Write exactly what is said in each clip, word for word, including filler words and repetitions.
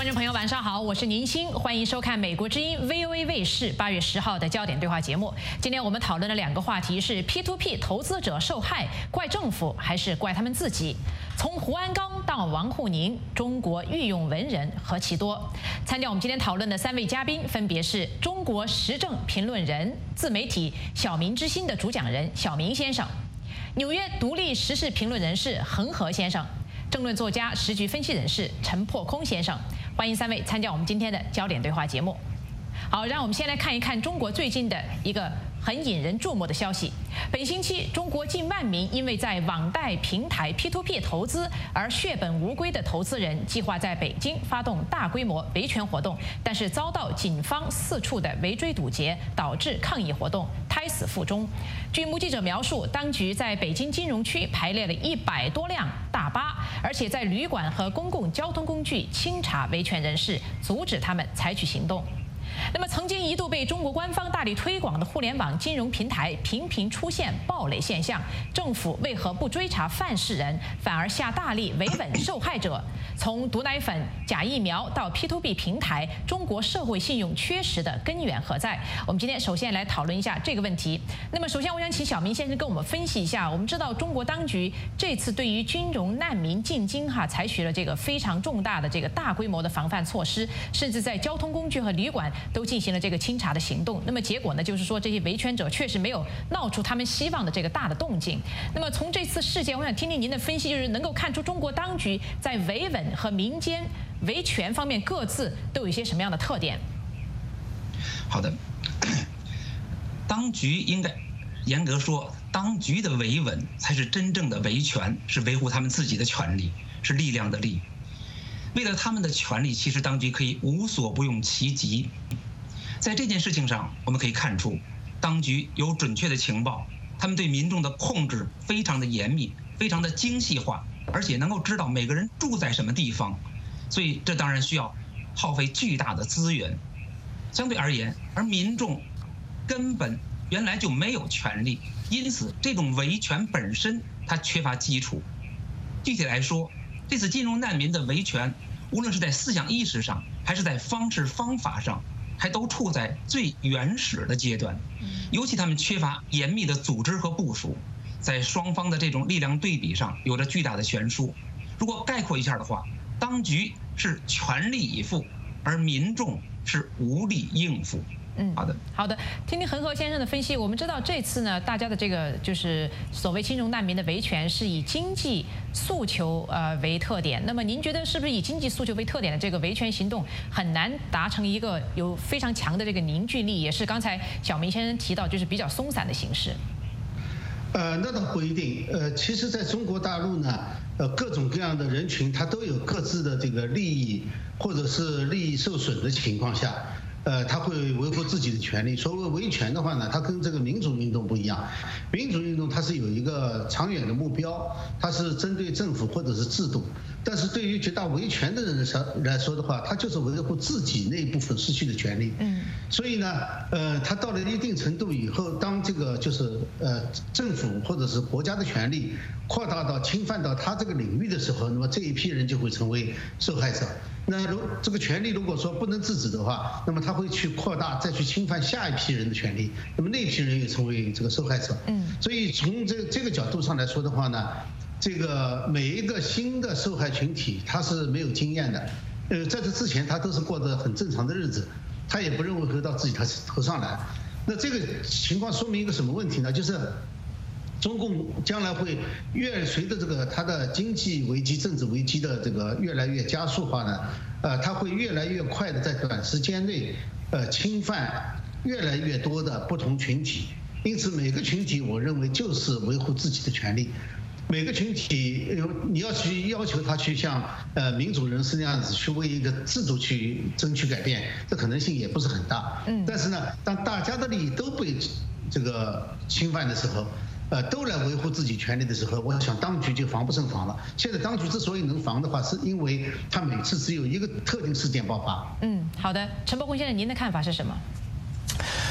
观众朋友，晚上好，我是宁鑫，欢迎收看美国之音 V O A 卫视八月十号的焦点对话节目。今天我们讨论的两个话题是 P to P 投资者受害，怪政府还是怪他们自己？从胡鞍钢到王沪宁，中国御用文人何其多。参加我们今天讨论的三位嘉宾分别是中国时政评论人、自媒体小民之心的主讲人小明先生，纽约独立时事评论人士恒河先生，政论作家、时局分析人士陈破空先生。欢迎三位参加我们今天的焦点对话节目。好，让我们先来看一看中国最近的一个很引人注目的消息。本星期，中国近万名因为在网贷平台 P to P 投资而血本无归的投资人，计划在北京发动大规模维权活动，但是遭到警方四处的围追堵截，导致抗议活动胎死腹中。据目击者描述，当局在北京金融区排列了一百多辆大巴，而且在旅馆和公共交通工具清查维权人士，阻止他们采取行动。那么，曾经一度被中国官方大力推广的互联网金融平台，频频出现暴雷现象。政府为何不追查犯事人，反而下大力维稳受害者？从毒奶粉、假疫苗到 P to P 平台，中国社会信用缺失的根源何在？我们今天首先来讨论一下这个问题。那么，首先我想请小明先生跟我们分析一下。我们知道，中国当局这次对于军容难民进京哈，采取了这个非常重大的这个大规模的防范措施，甚至在交通工具和旅馆都进行了这个清查的行动。那么结果呢，就是说这些维权者确实没有闹出他们希望的这个大的动静。那么从这次事件，我想听听您的分析，就是能够看出中国当局在维稳和民间维权方面各自都有一些什么样的特点？ 好的，当局应该严格说，当局的维稳才是真正的维权，是维护他们自己的权利，是力量的力。为了他们的权利，其实当局可以无所不用其极。在这件事情上，我们可以看出，当局有准确的情报，他们对民众的控制非常的严密，非常的精细化，而且能够知道每个人住在什么地方，所以这当然需要耗费巨大的资源。相对而言，而民众根本原来就没有权利，因此这种维权本身它缺乏基础。具体来说，这次金融难民的维权，无论是在思想意识上，还是在方式方法上，还都处在最原始的阶段。尤其他们缺乏严密的组织和部署，在双方的这种力量对比上有着巨大的悬殊。如果概括一下的话，当局是全力以赴，而民众是无力应付。嗯，好的， 好的。听听恒河先生的分析，我们知道这次呢，大家的这个就是所谓金融难民的维权是以经济诉求呃为特点。那么您觉得是不是以经济诉求为特点的这个维权行动很难达成一个有非常强的这个凝聚力？也是刚才小明先生提到，就是比较松散的形式。 呃，那倒不一定。呃，其实在中国大陆呢，呃，各种各样的人群，他都有各自的这个利益或者是利益受损的情况下。呃，他会维护自己的权利。所谓维权的话呢，它跟这个民主运动不一样。民主运动它是有一个长远的目标，它是针对政府或者是制度。但是对于绝大维权的人来说的话，他就是维护自己那一部分失去的权利。嗯。所以呢，呃，他到了一定程度以后，当这个就是呃政府或者是国家的权利扩大到侵犯到他这个领域的时候，那么这一批人就会成为受害者。那如这个权利如果说不能制止的话，那么他会去扩大，再去侵犯下一批人的权利，那么那批人也成为这个受害者。嗯，所以从这个这个角度上来说的话呢，这个每一个新的受害群体他是没有经验的，呃，在这之前他都是过得很正常的日子，他也不认为会到自己他头上来。那这个情况说明一个什么问题呢？就是中共将来会越随着这个它的经济危机、政治危机的这个越来越加速化呢，呃，它会越来越快的在短时间内，呃，侵犯越来越多的不同群体。因此，每个群体我认为就是维护自己的权利。每个群体，你要去要求他去像呃民主人士那样子去为一个制度去争取改变，这可能性也不是很大。嗯。但是呢，当大家的利益都被这个侵犯的时候，呃，都来维护自己权利的时候，我想当局就防不胜防了。现在当局之所以能防的话，是因为他每次只有一个特定事件爆发。 嗯，好的，陈伯宏先生，您的看法是什么？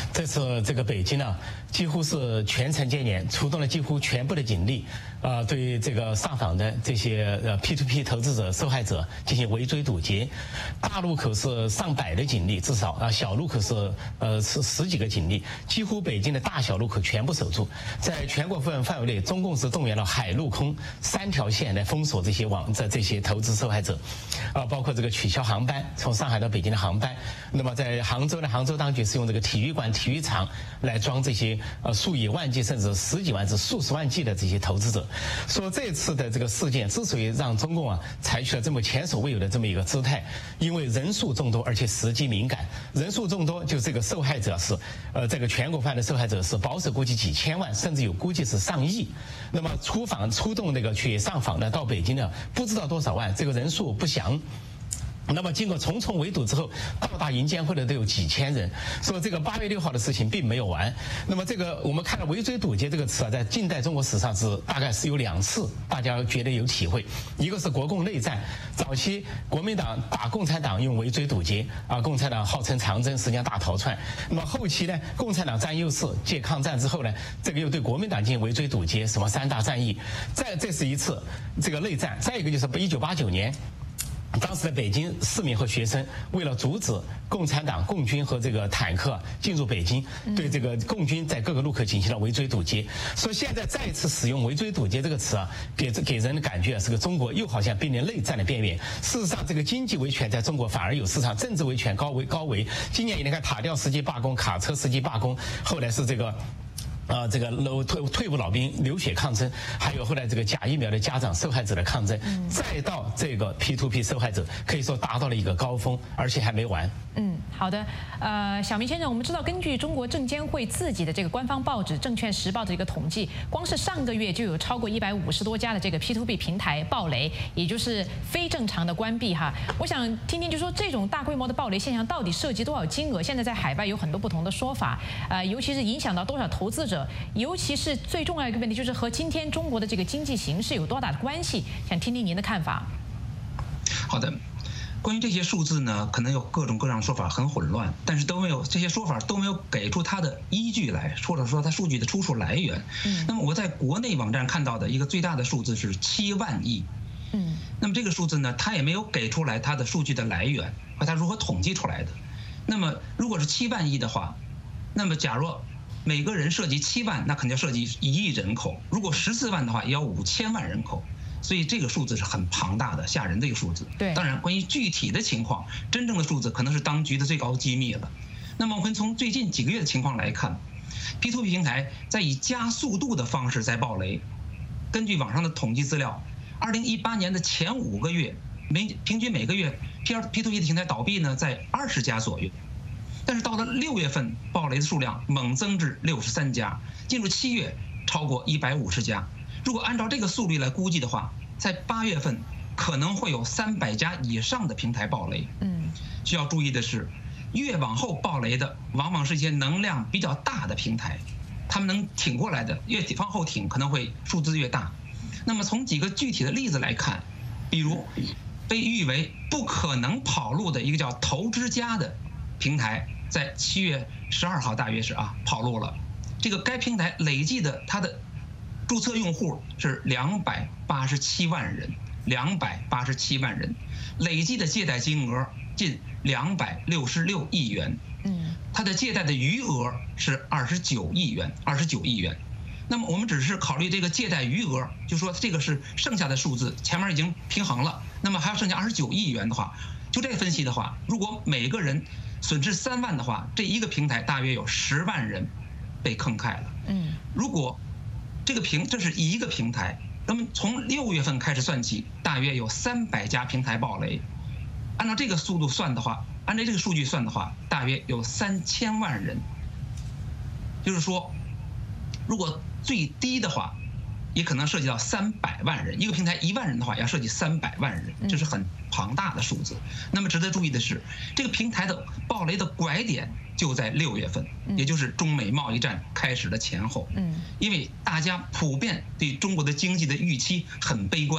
这次这个北京呢，几乎是全程接连，出动了几乎全部的警力，呃，对这个上访的这些呃 P to P 投资者、受害者进行围追堵截。大路口是上百的警力，至少啊，小路口是呃是十几个警力，几乎北京的大小路口全部守住。在全国范范围内，中共是动员了海陆空三条线来封锁这些网这这些投资受害者，啊，包括这个取消航班，从上海到北京的航班。那么在杭州呢，杭州当局是用这个体育馆、体育场来装这些呃数以万计甚至十几万至数十万计的这些投资者。说这次的这个事件之所以让中共啊采取了这么前所未有的这么一个姿态，因为人数众多而且时机敏感。人数众多，就这个受害者是呃这个全国范的受害者是保守估计几千万，甚至有估计是上亿。那么出访出动那个去上访的到北京的不知道多少万，这个人数不详。那么经过重重围堵之后，到达银监会的都有几千人。说这个八月六号的事情并没有完。那么这个我们看到围追堵截这个词啊，在近代中国史上是大概是有两次，大家觉得有体会。一个是国共内战，早期国民党打共产党用围追堵截啊，共产党号称长征，实际上大逃窜。那么后期呢，共产党占优势，借抗战之后呢，这个又对国民党进行围追堵截，什么三大战役。再这是一次这个内战。再一个就是一九八九年。当时的北京市民和学生为了阻止共产党、共军和这个坦克进入北京，对这个共军在各个路口进行了围追堵截。所以现在再一次使用围追堵截这个词啊，给给人的感觉是个中国又好像濒临内战的边缘。事实上，这个经济维权在中国反而有市场，政治维权高维高维。今年你看塔吊司机罢工、卡车司机罢工，后来是这个。啊，这个老退退伍老兵流血抗争，还有后来这个假疫苗的家长受害者的抗争，嗯、再到这个 P to P 受害者，可以说达到了一个高峰，而且还没完。 嗯，好的，呃，小明先生，我们知道，根据中国证监会自己的这个官方报纸《证券时报》的一个统计，光是上个月就有超过一百五十多家的这个 P to P 平台爆雷，也就是非正常的关闭哈。我想听听，就说这种大规模的爆雷现象到底涉及多少金额？现在在海外有很多不同的说法，呃，尤其是影响到多少投资者。尤其是最重要的一个问题，就是和今天中国的这个经济形势有多大的关系？想听听您的看法。 好的，关于这些数字呢，可能有各种各样的说法，很混乱，但是都没有这些说法都没有给出它的依据来，或者说它数据的出处来源。嗯，那么我在国内网站看到的一个最大的数字是七万亿。嗯，那么这个数字呢，它也没有给出来它的数据的来源和它如何统计出来的。那么如果是七万亿的话，那么假若每个人涉及七万，那肯定要涉及一亿人口。如果十四万的话，也要五千万人口。所以这个数字是很庞大的、吓人的一个数字。 对， 当然，关于具体的情况，真正的数字可能是当局的最高机密了。那么我们从最近几个月的情况来看 ，P to P 平台在以加速度的方式在爆雷。根据网上的统计资料，二零一八年的前五个月，每平均每个月 P P to P 的平台倒闭呢，在二十家左右。但是到了六月份，爆雷的数量猛增至六十三家，进入七月超过一百五十家。如果按照这个速率来估计的话，在八月份可能会有三百家以上的平台爆雷。嗯，需要注意的是，越往后爆雷的，往往是一些能量比较大的平台，他们能挺过来的，越往后挺可能会数字越大。那么从几个具体的例子来看，比如被誉为不可能跑路的一个叫投之家的平台，在七月十二号大约是啊跑路了。这个该平台累计的它的注册用户是两百八十七万人，两百八十七万人，累计的借贷金额近两百六十六亿元。嗯，它的借贷的余额是二十九亿元，二十九亿元。那么我们只是考虑这个借贷余额，就说这个是剩下的数字，前面已经平衡了，那么还要剩下二十九亿元的话，就这个分析的话，如果每个人损失三万的话，这一个平台大约有十万人被坑害了。嗯，如果这个平这是一个平台，那么从六月份开始算起，大约有三百家平台爆雷。按照这个速度算的话，按照这个数据算的话，大约有三千万人。就是说，如果最低的话，也可能涉及到三百万人。一个平台一万人的话，要涉及三百万人，这是很庞大的数字。那么值得注意的是，这个平台的爆雷的拐点就在六月份，也就是中美贸易战开始的前后。嗯，因为大家普遍对中国的经济的预期很悲观，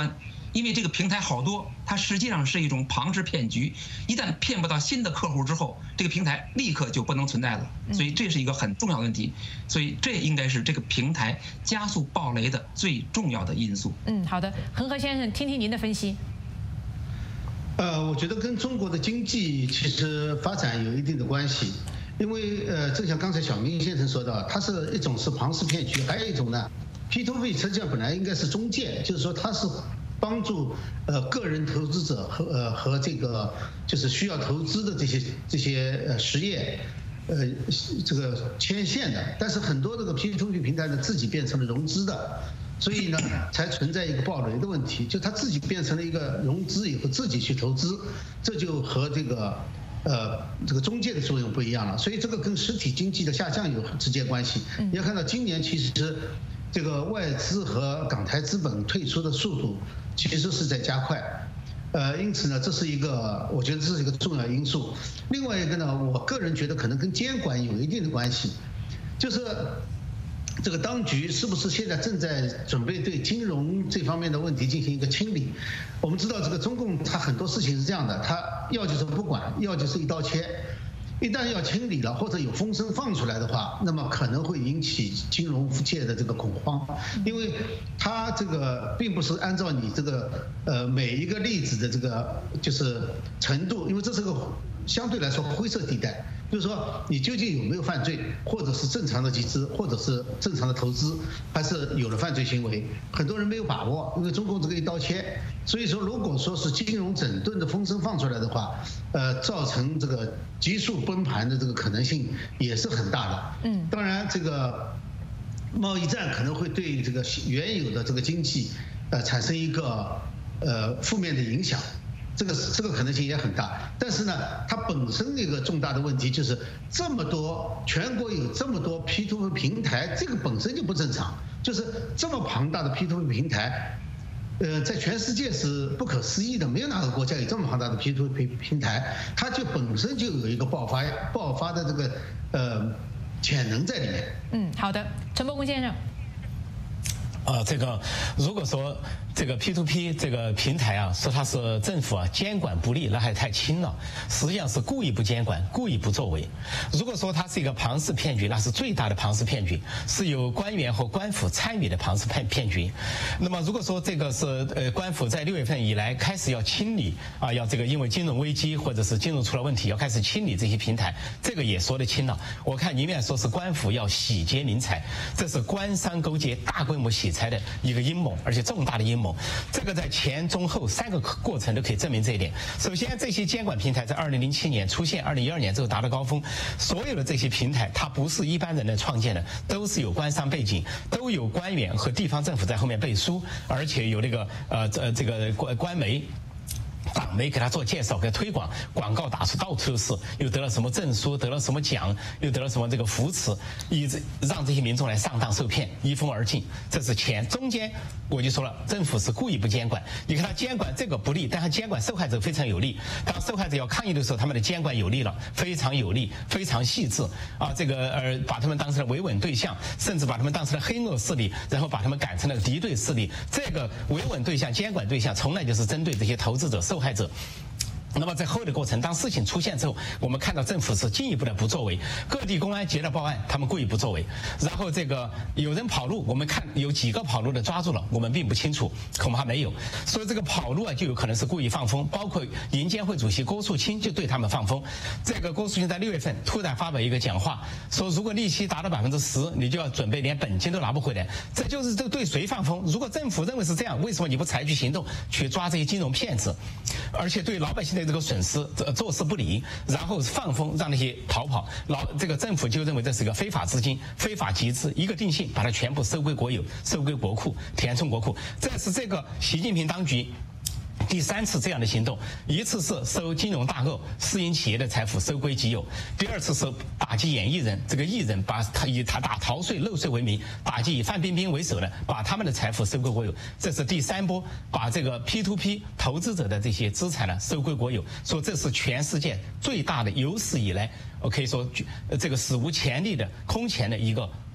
因为这个平台好多，它实际上是一种庞氏骗局。一旦骗不到新的客户之后，这个平台立刻就不能存在了。所以这是一个很重要的问题。所以这应该是这个平台加速暴雷的最重要的因素。 嗯，好的，恒河先生，听听您的分析。 呃，我觉得跟中国的经济其实发展有一定的关系，因为呃，正像刚才小明先生说到，它是一种是庞氏骗局，还有一种呢 ，P to P 实际上本来应该是中介，就是说它是帮助呃个人投资者和呃和这个就是需要投资的这些这些呃实业，呃这个牵线的，但是很多这个 P to P 平台呢自己变成了融资的。所以呢，才存在一个暴雷的问题，就他自己变成了一个融资以后自己去投资，这就和这个呃这个中介的作用不一样了。所以这个跟实体经济的下降有直接关系。你要看到今年其实这个外资和港台资本退出的速度其实是在加快，呃，因此呢，这是一个我觉得这是一个重要因素。另外一个呢，我个人觉得可能跟监管有一定的关系，就是。这个当局是不是现在正在准备对金融这方面的问题进行一个清理？我们知道这个中共它很多事情是这样的，它要就是不管，要就是一刀切。一旦要清理了或者有风声放出来的话，那么可能会引起金融界的这个恐慌，因为它这个并不是按照你这个呃每一个例子的这个就是程度，因为这是个相对来说灰色地带。就是说，你究竟有没有犯罪，或者是正常的集资，或者是正常的投资，还是有了犯罪行为？很多人没有把握，因为中共这个一刀切。所以说，如果说是金融整顿的风声放出来的话，呃，造成这个急速崩盘的这个可能性也是很大的。嗯，当然，这个贸易战可能会对这个原有的这个经济，呃，产生一个呃负面的影响。这个这个可能性也很大，但是呢，它本身一个重大的问题就是这么多全国有这么多 P to P 平台，这个本身就不正常，就是这么庞大的 P to P 平台，呃，在全世界是不可思议的，没有哪个国家有这么庞大的 P to P 平台，它就本身就有一个爆发爆发的这个呃潜能在里面。 嗯，好的，陈伯公先生。 呃，这个如果说这个 P to P 这个平台啊，说它是政府啊监管不力，那还太轻了。实际上是故意不监管，故意不作为。如果说它是一个庞氏骗局，那是最大的庞氏骗局，是有官员和官府参与的庞氏骗骗局。那么如果说这个是呃官府在六月份以来开始要清理啊，要这个因为金融危机或者是金融出了问题，要开始清理这些平台，这个也说得清了。我看里面说是官府要洗劫民财，这是官商勾结、大规模洗财的一个阴谋，而且重大的阴谋。这个在前中后三个过程都可以证明这一点。首先，这些监管平台在二零零七年出现，二零一二年之后达到高峰。所有的这些平台，它不是一般人能创建的，都是有官商背景，都有官员和地方政府在后面背书，而且有那个呃这这个官官媒。党媒给他做介绍，给他推广，广告打出到处都是，又得了什么证书，得了什么奖，又得了什么这个扶持，一直让这些民众来上当受骗，一风而尽。这是前中间我就说了，政府是故意不监管。你看他监管这个不利，但他监管受害者非常有利。当受害者要抗议的时候，他们的监管有利了，非常有利，非常细致啊，这个呃把他们当成了维稳对象，甚至把他们当成了黑恶势力，然后把他们改成了敌对势力。这个维稳对象、监管对象，从来就是针对这些投资者、受害者。那么在后的过程，当事情出现之后，我们看到政府是进一步的不作为，各地公安接到报案，他们故意不作为。然后这个有人跑路，我们看有几个跑路的抓住了，我们并不清楚，恐怕没有。所以这个跑路啊，就有可能是故意放风，包括银监会主席郭树清就对他们放风。这个郭树清在六月份突然发表一个讲话，说如果利息达到百分之十，你就要准备连本金都拿不回来。这就是这对谁放风？如果政府认为是这样，为什么你不采取行动去抓这些金融骗子？而且对老百姓的这个损失坐视不理，然后放风让那些逃跑，老这个政府就认为这是一个非法资金、非法集资，一个定性把它全部收归国有、收归国库、填充国库。这是这个习近平当局第三次这样的行动，一次是收金融大鳄、私营企业的财富收归己有，第二次是打击演艺人，这个艺人把他以他打逃税漏税为名，打击以范冰冰为首的，把他们的财富收归国有。这是第三波，把这个 P to P 投资者的这些资产呢收归国有，说这是全世界最大的有史以来，我可以说这个史无前例的空前的一个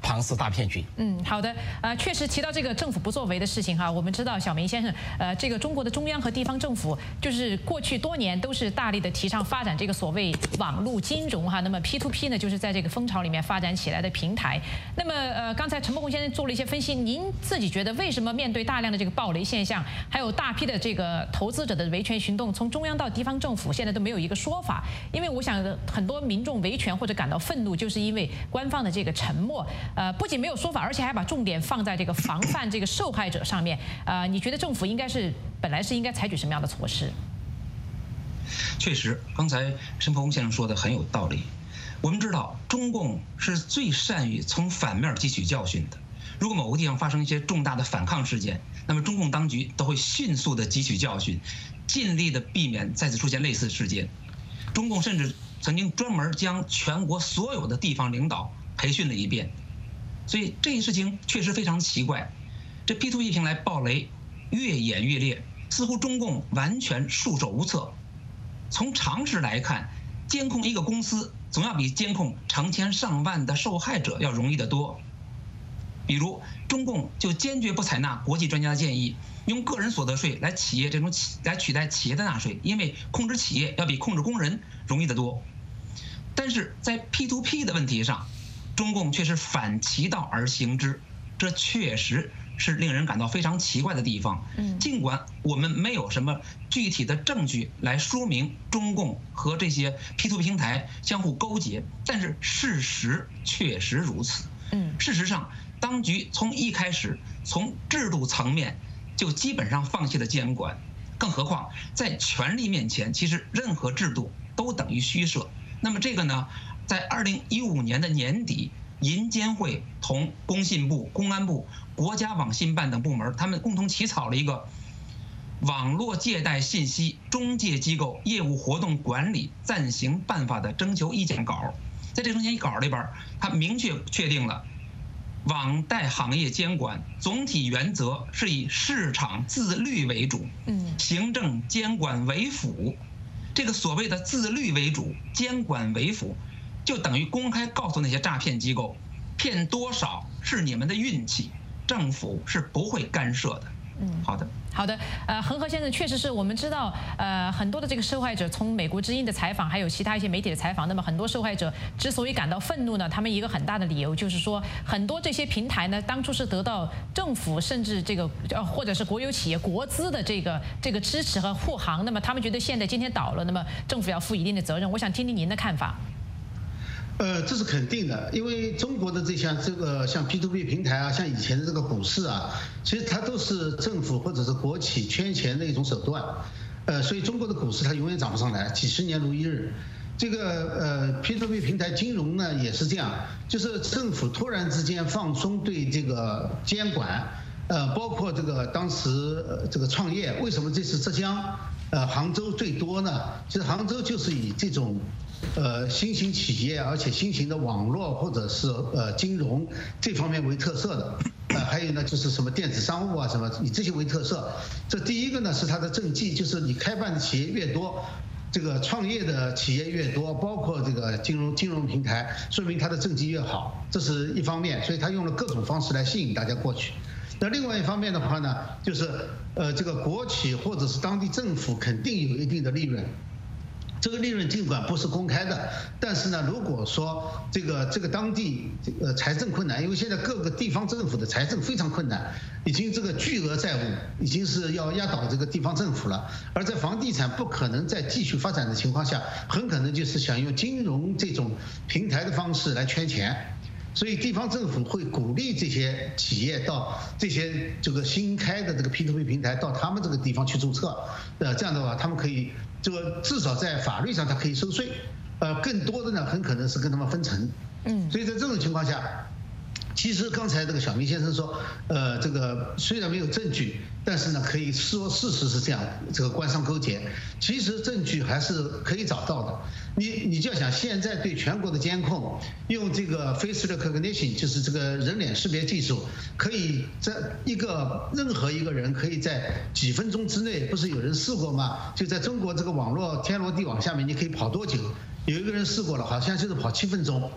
庞氏大骗局。 嗯，好的，呃，确实提到这个政府不作为的事情哈，我们知道小明先生，呃，这个中国的中央和地方政府就是过去多年都是大力的提倡发展这个所谓网络金融哈，那么 P to P 呢，就是在这个风潮里面发展起来的平台。那么呃，刚才陈伯宏先生做了一些分析，您自己觉得为什么面对大量的这个暴雷现象，还有大批的这个投资者的维权行动，从中央到地方政府现在都没有一个说法？因为我想很多民众维权或者感到愤怒，就是因为官方的这个沉默，呃，不仅没有说法，而且还把重点放在这个防范这个受害者上面。呃，你觉得政府应该是本来是应该采取什么样的措施？ 确实，刚才申伯宏先生说的很有道理。我们知道，中共是最善于从反面汲取教训的。如果某个地方发生一些重大的反抗事件，那么中共当局都会迅速的汲取教训，尽力的避免再次出现类似事件。中共甚至曾经专门将全国所有的地方领导培训了一遍。所以这一事情确实非常奇怪，这 P to P 平台暴雷越演越烈，似乎中共完全束手无策。从常识来看，监控一个公司总要比监控成千上万的受害者要容易得多。比如，中共就坚决不采纳国际专家的建议，用个人所得税来企业这种企来取代企业的纳税，因为控制企业要比控制工人容易得多。但是在 P to P 的问题上，中共却是反其道而行之，这确实是令人感到非常奇怪的地方。尽管我们没有什么具体的证据来说明中共和这些 P to P 平台相互勾结，但是事实确实如此。事实上，当局从一开始从制度层面就基本上放弃了监管，更何况在权力面前，其实任何制度都等于虚设。那么这个呢，在二零一五年的年底，银监会同工信部、公安部、国家网信办等部门，他们共同起草了一个网络借贷信息中介机构业务活动管理暂行办法的征求意见稿。在这征求意见稿里边，它明确确定了网贷行业监管总体原则是以市场自律为主，行政监管为辅。这个所谓的自律为主、监管为辅，就等于公开告诉那些诈骗机构，骗多少是你们的运气，政府是不会干涉的。嗯，好的。 好的，呃，恒河先生，确实是我们知道，呃，很多的这个受害者，从美国之音的采访，还有其他一些媒体的采访，那么很多受害者之所以感到愤怒呢，他们一个很大的理由就是说，很多这些平台呢，当初是得到政府甚至这个呃或者是国有企业国资的这个这个支持和护航，那么他们觉得现在今天倒了，那么政府要负一定的责任。我想听听您的看法。 呃，这是肯定的，因为中国的这项这个像 P to P 平台啊，像以前的这个股市啊，其实它都是政府或者是国企圈钱的一种手段，呃，所以中国的股市它永远涨不上来，几十年如一日。这个呃 P to P 平台金融呢也是这样，就是政府突然之间放松对这个监管，呃，包括这个当时呃这个创业，为什么这次浙江呃杭州最多呢？其实杭州就是以这种呃新型企业，而且新型的网络或者是呃金融这方面为特色的。呃，还有呢就是什么电子商务啊什么，以这些为特色。这第一个呢是它的政绩，就是你开办的企业越多，这个创业的企业越多，包括这个金融金融平台，说明它的政绩越好，这是一方面。所以它用了各种方式来吸引大家过去。那另外一方面的话呢，就是呃这个国企或者是当地政府肯定有一定的利润。这个利润尽管不是公开的，但是呢，如果说这个这个当地呃财政困难，因为现在各个地方政府的财政非常困难，已经这个巨额债务已经是要压倒这个地方政府了，而在房地产不可能再继续发展的情况下，很可能就是想用金融这种平台的方式来圈钱。所以地方政府会鼓励这些企业到这些这个新开的这个 P to P 平台到他们这个地方去注册，呃，这样的话他们可以这个至少在法律上他可以收税，呃，更多的呢很可能是跟他们分成。嗯，所以在这种情况下，其实刚才这个小明先生说，呃，这个虽然没有证据，但是呢可以说事实是这样，这个官商勾结，其实证据还是可以找到的。你你就要想，现在对全国的监控，用这个 face recognition， 就是这个人脸识别技术，可以在一个任何一个人可以在几分钟之内，不是有人试过吗？就在中国这个网络天罗地网下面，你可以跑多久？有一个人试过了，好像就是跑七分钟。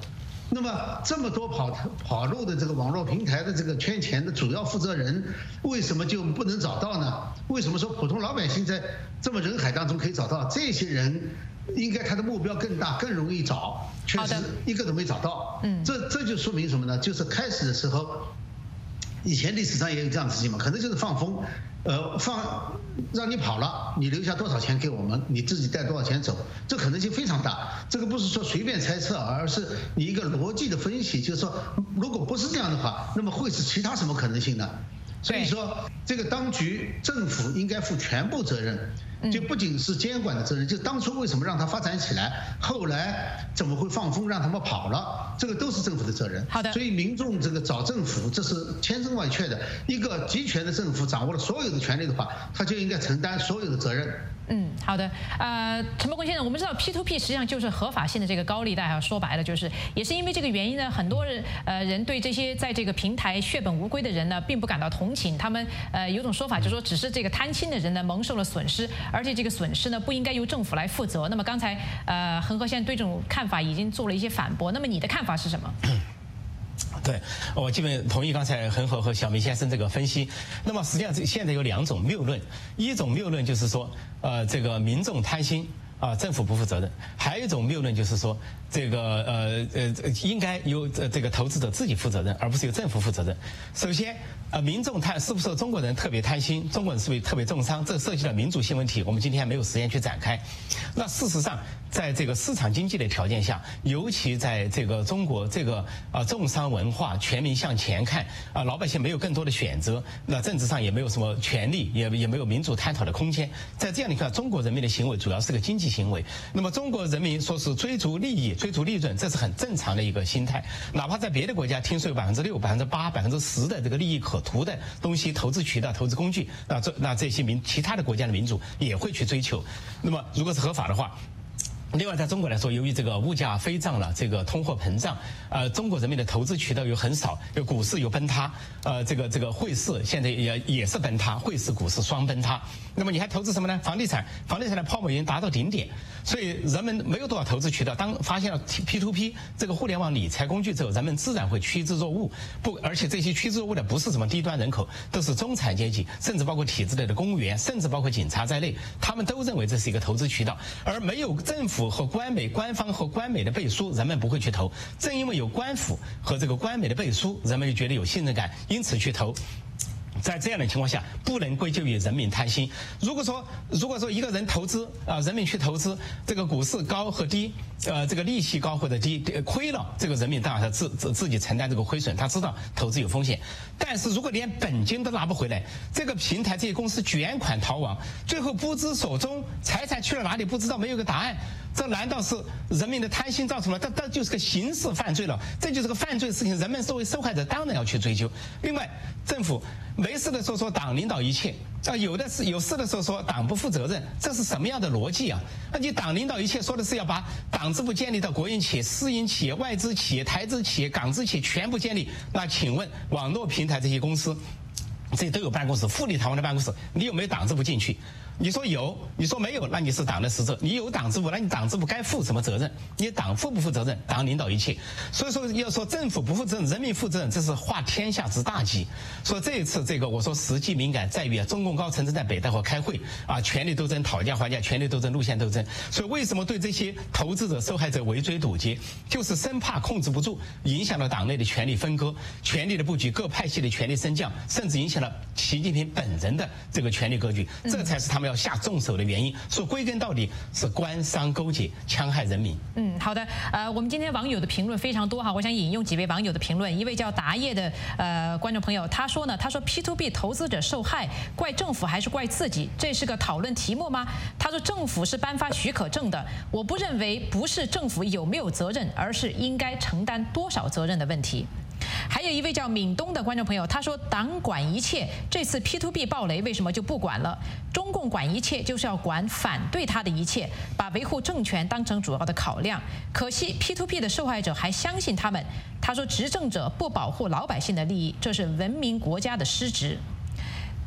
那么这么多跑跑路的这个网络平台的这个圈钱的主要负责人，为什么就不能找到呢？为什么说普通老百姓在这么人海当中可以找到这些人？应该他的目标更大，更容易找，确实一个都没找到。嗯，这这就说明什么呢？就是开始的时候，以前历史上也有这样的事情嘛，可能就是放风，呃，放让你跑了，你留下多少钱给我们，你自己带多少钱走，这可能性非常大。这个不是说随便猜测，而是你一个逻辑的分析，就是说，如果不是这样的话，那么会是其他什么可能性呢？所以说，这个当局政府应该负全部责任。就不仅是监管的责任，就当初为什么让它发展起来，后来怎么会放风让他们跑了，这个都是政府的责任。 好的， 所以民众这个找政府，这是千真万确的。一个集权的政府掌握了所有的权利的话，他就应该承担所有的责任。 嗯，好的，呃，陈伯公先生，我们知道 P to P 实际上就是合法性的这个高利贷啊，说白了就是也是因为这个原因呢，很多人呃人对这些在这个平台血本无归的人呢，并不感到同情，他们呃有种说法就是说，只是这个贪心的人呢蒙受了损失，而且这个损失呢不应该由政府来负责。那么刚才呃恒河先生对这种看法已经做了一些反驳，那么你的看法是什么？ 对，我基本同意刚才恒河和小明先生这个分析。那么实际上现在有两种谬论，一种谬论就是说，呃，这个民众贪心啊、呃，政府不负责任；还有一种谬论就是说，这个呃呃应该由这个投资者自己负责任，而不是由政府负责任。首先，呃，民众贪是不是中国人特别贪心？中国人是不是特别重商？这涉及到民主性问题，我们今天还没有时间去展开。那事实上，在这个市场经济的条件下，尤其在这个中国这个啊重商文化全民向前看啊，老百姓没有更多的选择，那政治上也没有什么权利，也也没有民主探讨的空间。在这样的看，中国人民的行为主要是个经济行为。那么中国人民说是追逐利益、追逐利润，这是很正常的一个心态。哪怕在别的国家，听说有百分之六、百分之八、百分之十的这个利益可图的东西，投资渠道、投资工具，那这那这些民其他的国家的民主也会去追求。那么如果是合法的话。另外，在中国来说，由于这个物价飞涨了，这个通货膨胀，呃，中国人民的投资渠道又很少，有股市有崩塌，呃，这个这个汇市现在也也是崩塌，汇市股市双崩塌。那么你还投资什么呢？房地产，房地产的泡沫已经达到顶点，所以人们没有多少投资渠道。当发现了 P to P 这个互联网理财工具之后，人们自然会趋之若鹜。不，而且这些趋之若鹜的不是什么低端人口，都是中产阶级，甚至包括体制内的公务员，甚至包括警察在内，他们都认为这是一个投资渠道，而没有政府和官媒、官方和官媒的背书，人们不会去投。正因为有官府和这个官媒的背书，人们就觉得有信任感，因此去投。在这样的情况下，不能归咎于人民贪心。如果说，如果说一个人投资啊、呃，人民去投资，这个股市高和低，呃，这个利息高或者低，亏了，这个人民当然他自自自己承担这个亏损，他知道投资有风险。但是如果连本金都拿不回来，这个平台这些公司卷款逃亡，最后不知所终，财产去了哪里不知道，没有个答案。这难道是人民的贪心造成的？这这就是个刑事犯罪了，这就是个犯罪事情。人们作为受害者，当然要去追究。另外，政府没事的时候说党领导一切，啊，有的是有事的时候说党不负责任，这是什么样的逻辑啊？那你党领导一切说的是要把党支部建立到国营企业、私营企业、外资企业、台资企业、港资企业全部建立，那请问网络平台这些公司？这都有办公室，富丽堂皇的办公室，你有没有党支部进去？你说有，你说没有，那你是党的使者；你有党支部，那你党支部该负什么责任？你党负不负责任？党领导一切。所以说，要说政府不负责任，人民负责任，这是化天下之大稽。所以这一次这个，我说时机敏感在于啊，中共高层正在北戴河开会啊，权力斗争、讨价还价，权力斗争、路线斗争。所以为什么对这些投资者、受害者围追堵截，就是生怕控制不住，影响了党内的权力分割、权力的布局、各派系的权力升降，甚至影响了习近平本人的这个权力格局。这才是他们要下重手的原因，说归根到底是官商勾结，戕害人民。 嗯，好的，呃，我们今天网友的评论非常多哈，我想引用几位网友的评论。一位叫达叶的呃观众朋友，他说呢，他说 P to P 投资者受害，怪政府还是怪自己？这是个讨论题目吗？他说政府是颁发许可证的，我不认为不是政府有没有责任，而是应该承担多少责任的问题。还有一位叫闽东的观众朋友，他说党管一切，这次 P to P 暴雷为什么就不管了？中共管一切就是要管反对他的一切，把维护政权当成主要的考量。可惜 P to P 的受害者还相信他们。他说执政者不保护老百姓的利益，这是文明国家的失职。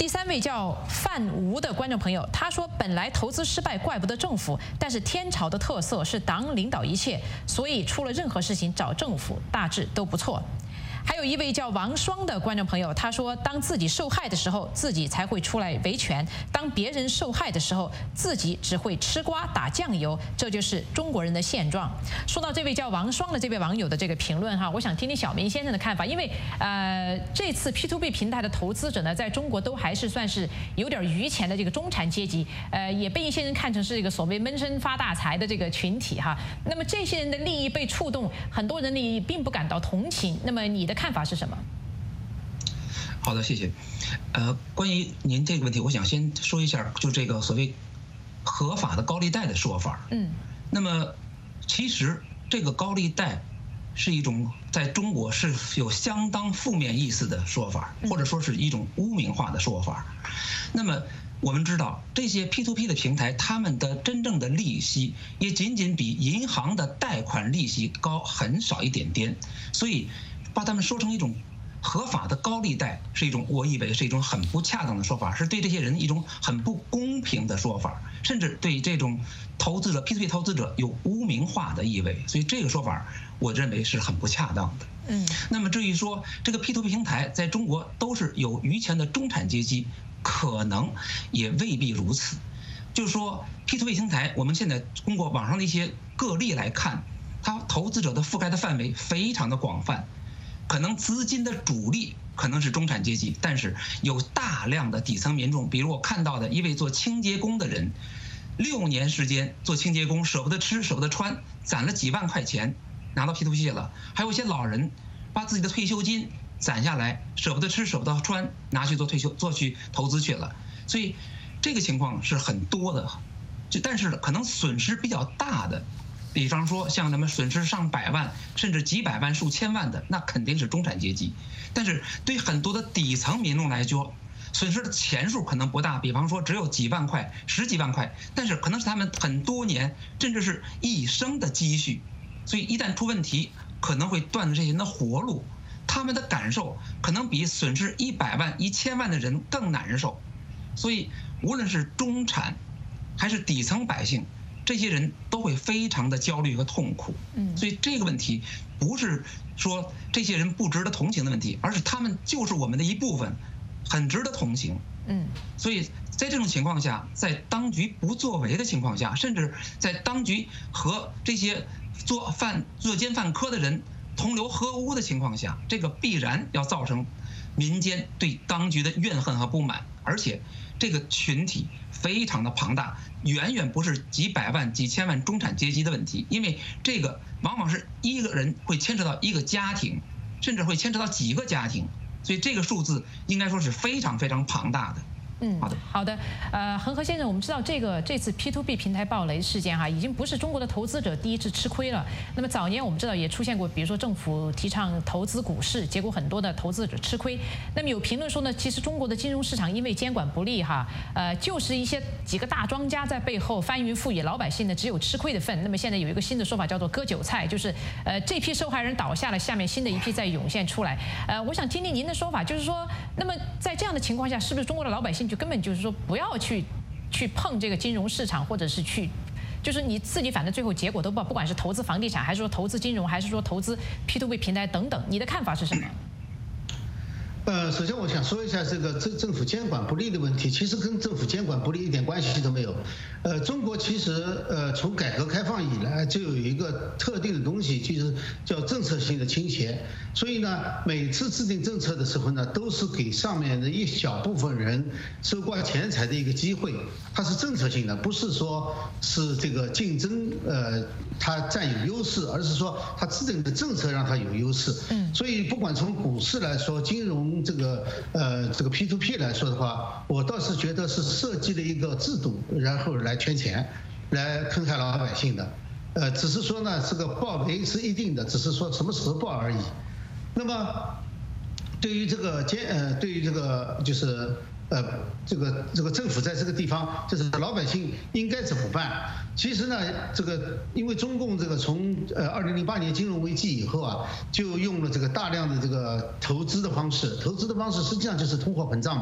第三位叫范吴的观众朋友，他说：“本来投资失败怪不得政府，但是天朝的特色是党领导一切，所以出了任何事情找政府，大致都不错。”还有一位叫王双的观众朋友，他说：“当自己受害的时候，自己才会出来维权；当别人受害的时候，自己只会吃瓜打酱油，这就是中国人的现状。”说到这位叫王双的这位网友的这个评论哈，我想听听小明先生的看法，因为呃，这次 P to P 平台的投资者呢，在中国都还是算是有点余钱的这个中产阶级，呃，也被一些人看成是这个所谓闷声发大财的这个群体哈。那么这些人的利益被触动，很多人呢并不感到同情。那么你的看法是什么？ 好的，谢谢。呃，关于您这个问题，我想先说一下，就这个所谓合法的高利贷的说法。 嗯。 那么，其实这个高利贷是一种在中国是有相当负面意思的说法，或者说是一种污名化的说法。那么我们知道，这些 P to P 的平台，他们的真正的利息也仅仅比银行的贷款利息高很少一点点，所以把他们说成一种合法的高利贷，是一种我以为是一种很不恰当的说法，是对这些人一种很不公平的说法，甚至对这种投资者 P to P 投资者有污名化的意味，所以这个说法我认为是很不恰当的。 嗯， 那么至于说这个 P to P 平台在中国都是有余钱的中产阶级，可能也未必如此。就是说 P to P 平台，我们现在通过网上的一些个例来看，它投资者的覆盖的范围非常的广泛，可能资金的主力可能是中产阶级，但是有大量的底层民众，比如我看到的一位做清洁工的人，六年时间做清洁工，舍不得吃舍不得穿，攒了几万块钱拿到 P to P 了。还有一些老人把自己的退休金攒下来，舍不得吃舍不得穿，拿去做退休做去投资去了。所以这个情况是很多的，就但是可能损失比较大的，比方说像咱们损失上百万甚至几百万数千万的，那肯定是中产阶级。但是对很多的底层民众来说，损失的钱数可能不大，比方说只有几万块十几万块，但是可能是他们很多年甚至是一生的积蓄，所以一旦出问题可能会断了这些人的活路，他们的感受可能比损失一百万一千万的人更难受。所以无论是中产还是底层百姓，这些人都会非常的焦虑和痛苦。 嗯， 所以这个问题不是说这些人不值得同情的问题，而是他们就是我们的一部分，很值得同情。 嗯， 所以在这种情况下，在当局不作为的情况下，甚至在当局和这些做犯作奸犯科的人同流合污的情况下，这个必然要造成民间对当局的怨恨和不满，而且这个群体非常的庞大，远远不是几百万几千万中产阶级的问题，因为这个往往是一个人会牵扯到一个家庭，甚至会牵扯到几个家庭，所以这个数字应该说是非常非常庞大的。 嗯， 好的， 好的，呃，恒河先生，我们知道这个这次 P to P 平台暴雷事件哈，已经不是中国的投资者第一次吃亏了。那么早年我们知道也出现过，比如说政府提倡投资股市，结果很多的投资者吃亏。那么有评论说呢，其实中国的金融市场因为监管不力哈，呃，就是一些几个大庄家在背后翻云覆雨，老百姓呢只有吃亏的份。那么现在有一个新的说法叫做割韭菜，就是呃这批受害人倒下了，下面新的一批在涌现出来。呃，我想听听您的说法，就是说，那么在这样的情况下，是不是中国的老百姓就根本就是说不要去去碰这个金融市场，或者是去，就是你自己反正最后结果都不好，不管是投资房地产，还是说投资金融，还是说投资 P to P 平台等等，你的看法是什么？ 呃，首先我想说一下这个政政府监管不力的问题，其实跟政府监管不力一点关系都没有。呃，中国其实呃从改革开放以来就有一个特定的东西，就是叫政策性的倾斜。所以呢，每次制定政策的时候呢，都是给上面的一小部分人收刮钱财的一个机会。它是政策性的，不是说是这个竞争呃它占有优势，而是说它制定的政策让它有优势。嗯，所以不管从股市来说，金融这个呃这个 P to P 来说的话，我倒是觉得是设计了一个制度，然后来圈钱，来坑害老百姓的。呃，只是说呢，这个暴雷是一定的，只是说什么时候爆而已。那么，对于这个监呃，对于这个就是呃，这个这个政府在这个地方，就是老百姓应该怎么办？其实呢，这个因为中共这个从呃二零零八年金融危机以后啊，就用了这个大量的这个投资的方式，投资的方式实际上就是通货膨胀嘛。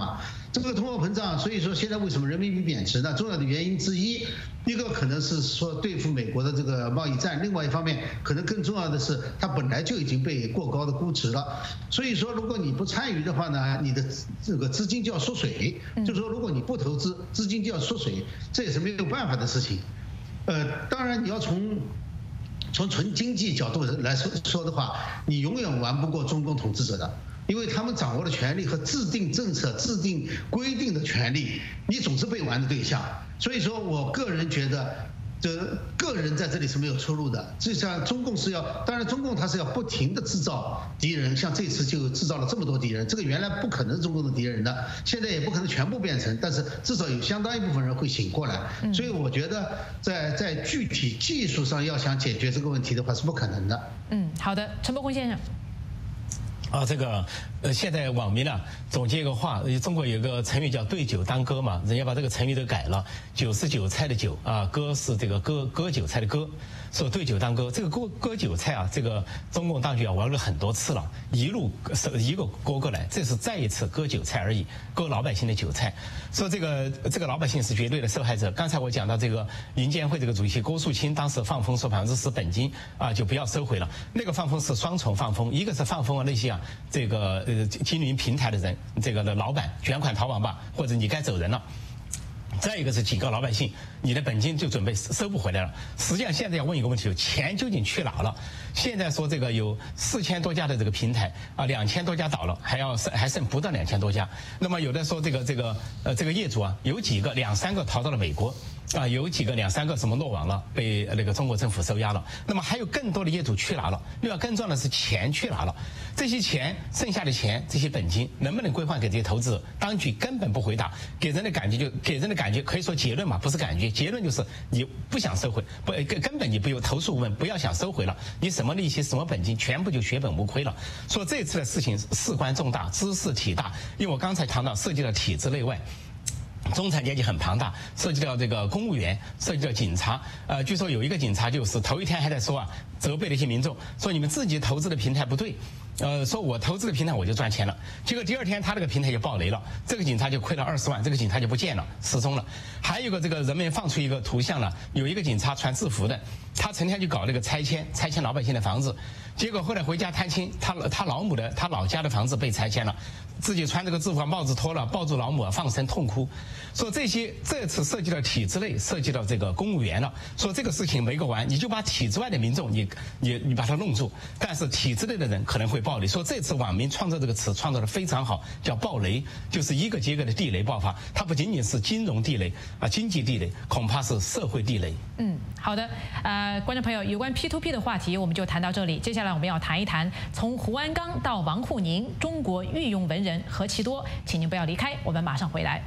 这个通货膨胀，所以说现在为什么人民币贬值呢？重要的原因之一，一个可能是说对付美国的这个贸易战，另外一方面可能更重要的是它本来就已经被过高的估值了。所以说如果你不参与的话呢，你的这个资金就要缩水，就是说如果你不投资，资金就要缩水，这也是没有办法的事情。呃，当然你要从从纯经济角度来说说的话，你永远玩不过中共统治者的。因为他们掌握了权力和制定政策、制定规定的权利，你总是被玩的对象。所以说我个人觉得，这个人在这里是没有出路的。就像中共是要，当然中共它是要不停的制造敌人，像这次就制造了这么多敌人，这个原来不可能是中共的敌人的，现在也不可能全部变成，但是至少有相当一部分人会醒过来。所以我觉得在在具体技术上要想解决这个问题的话是不可能的。 嗯，好的，陈伯公先生。 啊，这个呃，现在网民呢总结一个话，中国有个成语叫对酒当歌嘛，人家把这个成语都改了，酒是韭菜的酒啊，歌是这个割割韭菜的割，说对酒当歌。这个割割韭菜啊，这个中共当局啊玩了很多次了，一路是一个割过来，这是再一次割韭菜而已，割老百姓的韭菜。说这个这个老百姓是绝对的受害者。刚才我讲到这个银监会这个主席郭树清当时放风说百分之十本金啊就不要收回了，那个放风是双重放风，一个是放风啊那些啊。这个呃经营平台的人，这个的老板卷款逃亡吧，或者你该走人了。再一个是警告老百姓，你的本金就准备收不回来了。实际上现在要问一个问题，钱究竟去哪了？现在说这个有四千多家的这个平台啊，两千多家倒了，还要剩还剩不到两千多家。那么有的说这个这个呃这个业主啊，有几个两三个逃到了美国。啊，有几个两三个什么落网了，被那个中国政府收押了。那么还有更多的业主去哪了？另外更重要的是钱去哪了？这些钱剩下的钱，这些本金能不能归还给这些投资者？当局根本不回答，给人的感觉就给人的感觉可以说结论嘛，不是感觉，结论就是你不想收回，不根根本你不用投诉无门，不要想收回了，你什么利息什么本金全部就血本无亏了。说这次的事情事关重大，知识体大，因为我刚才谈到涉及到体制内外。中产阶级很庞大，涉及到这个公务员，涉及到警察。呃，据说有一个警察就是头一天还在说啊，责备了一些民众，说你们自己投资的平台不对，呃，说我投资的平台我就赚钱了。结果第二天他这个平台就爆雷了，这个警察就亏了二十万，这个警察就不见了，失踪了。还有一个这个人们放出一个图像了，有一个警察穿制服的，他成天就搞那个拆迁，拆迁老百姓的房子，结果后来回家探亲，他他老母的他老家的房子被拆迁了。自己穿这个制服，帽子脱了，抱住老母放声痛哭，说这些这次涉及到体制内，涉及到这个公务员了，说这个事情没个完，你就把体制外的民众你你你把他弄住，但是体制内的人可能会暴雷。说这次网民创造这个词创造的非常好，叫暴雷，就是一个接一个的地雷爆发，它不仅仅是金融地雷啊，经济地雷，恐怕是社会地雷。 嗯，好的，呃，观众朋友，有关 P to P 的话题我们就谈到这里，接下来我们要谈一谈从胡鞍钢到王沪宁，中国御用文人何其多，请您不要离开，我们马上回来。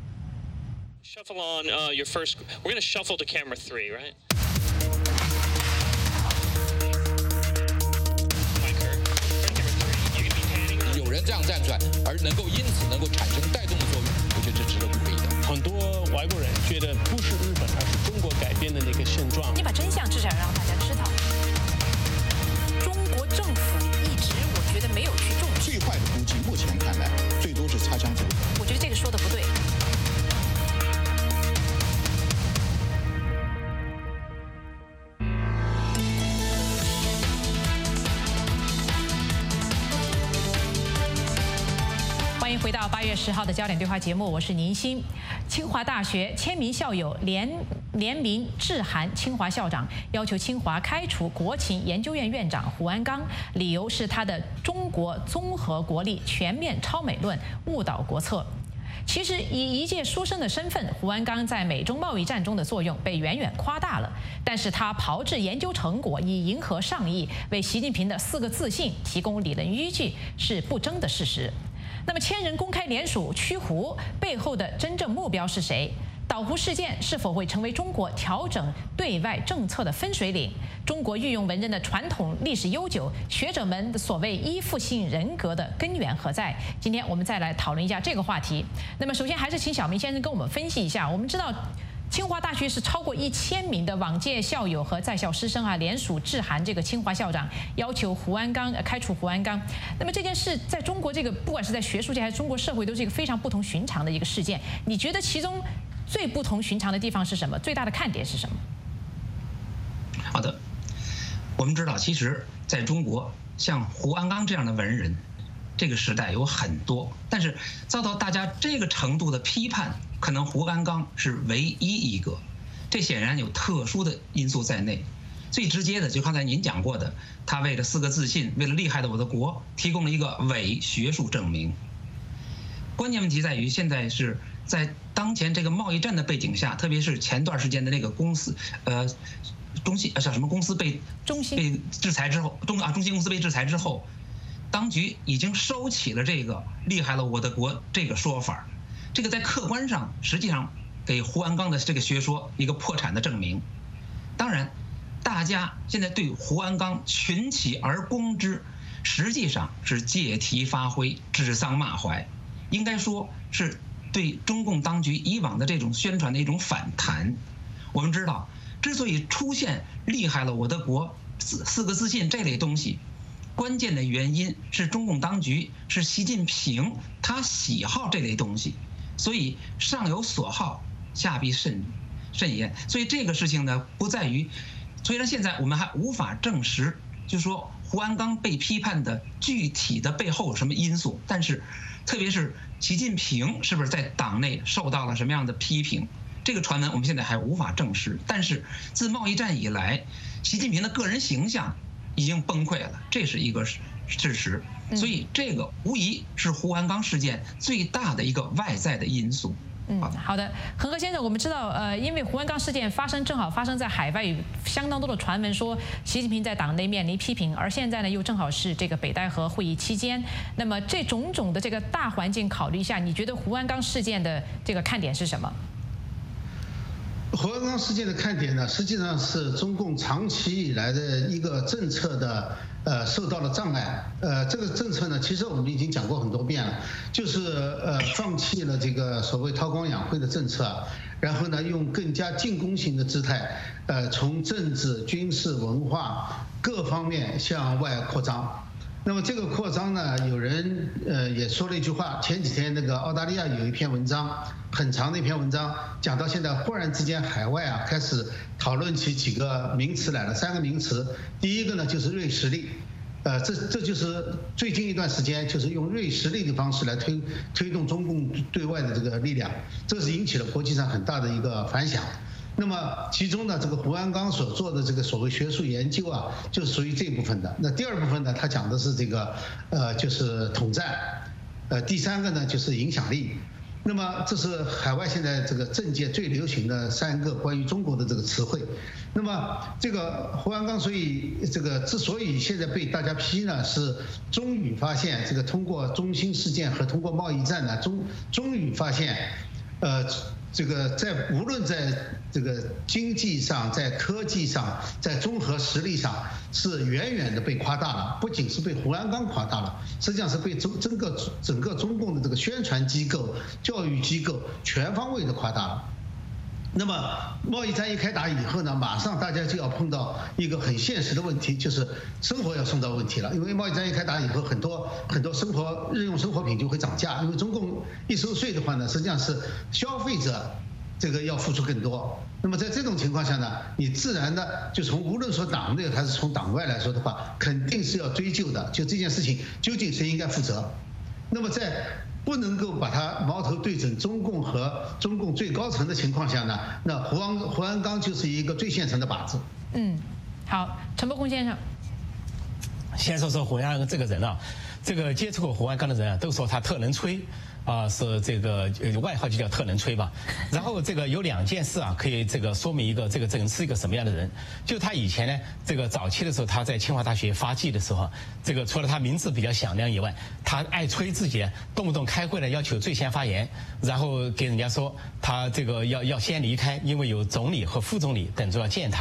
Shuffle on uh, your first. We're going to shuffle to camera three, right? Michael, camera three. You can be panning. 有人这样站出来，而能够因此能够产生带动的作用，我觉得这值得鼓励的。 很多外国人觉得不是日本，而是中国改变的那个现状。 你把真相至少让大家知道。中国政府一直，我觉得没有去重视。 最坏的估计，目前看来，最多是擦枪走火。 我觉得这个说的不对。欢迎回到八月十号的焦点对话节目，我是宁鑫。清华大学千名校友联联名致函清华校长，要求清华开除国情研究院院长胡鞍钢，理由是他的中国综合国力全面超美论误导国策。其实，以一介书生的身份，胡鞍钢在美中贸易战中的作用被远远夸大了。但是他炮制研究成果以迎合上意，为习近平的四个自信提供理论依据，是不争的事实。那么，千人公开联署驱胡背后的真正目标是谁？倒胡事件是否会成为中国调整对外政策的分水岭？中国御用文人的传统历史悠久，学者们的所谓依附性人格的根源何在？今天我们再来讨论一下这个话题。那么，首先还是请小明先生跟我们分析一下。我们知道， 清华大学是超过一千名的往届校友和在校师生啊，联署致函这个清华校长，要求胡鞍钢呃开除胡鞍钢。那么这件事在中国这个不管是在学术界还是中国社会，都是一个非常不同寻常的一个事件。你觉得其中最不同寻常的地方是什么？最大的看点是什么？ 好的，我们知道，其实在中国，像胡鞍钢这样的文人，这个时代有很多，但是遭到大家这个程度的批判，可能胡鞍钢是唯一一个。这显然有特殊的因素在内。最直接的，就刚才您讲过的，他为了四个自信，为了厉害的我的国，提供了一个伪学术证明。关键问题在于，现在是在当前这个贸易战的背景下，特别是前段时间的那个公司，呃，中信呃叫什么公司被中兴被制裁之后，中啊中兴公司被制裁之后，当局已经收起了这个厉害了我的国这个说法。这个在客观上实际上给胡鞍钢的这个学说一个破产的证明。当然，大家现在对胡鞍钢群起而攻之，实际上是借题发挥、指桑骂槐，应该说是对中共当局以往的这种宣传的一种反弹。我们知道，之所以出现厉害了我的国四四个自信这类东西，关键的原因是中共当局是习近平他喜好这类东西，所以上有所好，下必甚甚焉。所以这个事情呢，不在于，虽然现在我们还无法证实，就是说胡鞍钢被批判的具体的背后有什么因素，但是特别是习近平是不是在党内受到了什么样的批评，这个传闻我们现在还无法证实。但是自贸易战以来，习近平的个人形象已经崩溃了，这是一个事实。所以这个无疑是胡鞍钢事件最大的一个外在的因素。 嗯，好的，恒河先生，我们知道，呃，因为胡鞍钢事件发生正好发生在海外，有相当多的传闻说习近平在党内面临批评，而现在呢又正好是这个北戴河会议期间，那么这种种的这个大环境考虑下，你觉得胡鞍钢事件的这个看点是什么？ 胡鞍钢事件的看点呢，实际上是中共长期以来的一个政策的呃受到了障碍。呃，这个政策呢，其实我们已经讲过很多遍了，就是呃放弃了这个所谓韬光养晦的政策，然后呢用更加进攻性的姿态，呃从政治、军事、文化各方面向外扩张。那么这个扩张呢，有人呃也说了一句话，前几天那个澳大利亚有一篇文章，很长的一篇文章，讲到现在忽然之间海外啊开始讨论起几个名词来了，三个名词。第一个呢就是锐实力，呃这这就是最近一段时间就是用锐实力的方式来推推动中共对外的这个力量，这是引起了国际上很大的一个反响。那么其中呢，这个胡鞍钢所做的这个所谓学术研究啊，就属于这部分的。那第二部分呢，他讲的是这个呃就是统战，呃第三个呢就是影响力。那么这是海外现在这个政界最流行的三个关于中国的这个词汇。那么这个胡鞍钢，所以这个之所以现在被大家批呢，是终于发现这个通过中兴事件和通过贸易战呢，终终于发现，呃。这个在无论在这个经济上、在科技上、在综合实力上，是远远的被夸大了。不仅是被胡鞍钢夸大了，实际上是被中整个整个中共的这个宣传机构、教育机构全方位的夸大了。那么贸易战一开打以后呢，马上大家就要碰到一个很现实的问题，就是生活要送到问题了。因为贸易战一开打以后，很多很多生活日用生活品就会涨价，因为中共一收税的话呢，实际上是消费者这个要付出更多。那么在这种情况下呢，你自然的就从无论说党内还是从党外来说的话，肯定是要追究的。就这件事情究竟谁应该负责？那么在不能够把它矛头对准中共和中共最高层的情况下呢，那胡鞍胡鞍钢就是一个最现成的靶子。 嗯，好，陈伯公先生。 先说说胡鞍钢这个人啊，这个接触过胡鞍钢的人啊，都说他特能吹。啊，是这个外号就叫特能吹吧。然后这个有两件事啊，可以这个说明一个这个这个人是一个什么样的人。就他以前呢，这个早期的时候，他在清华大学发迹的时候，这个除了他名字比较响亮以外，他爱吹自己，动不动开会呢要求最先发言，然后给人家说他这个要要先离开，因为有总理和副总理等着要见他。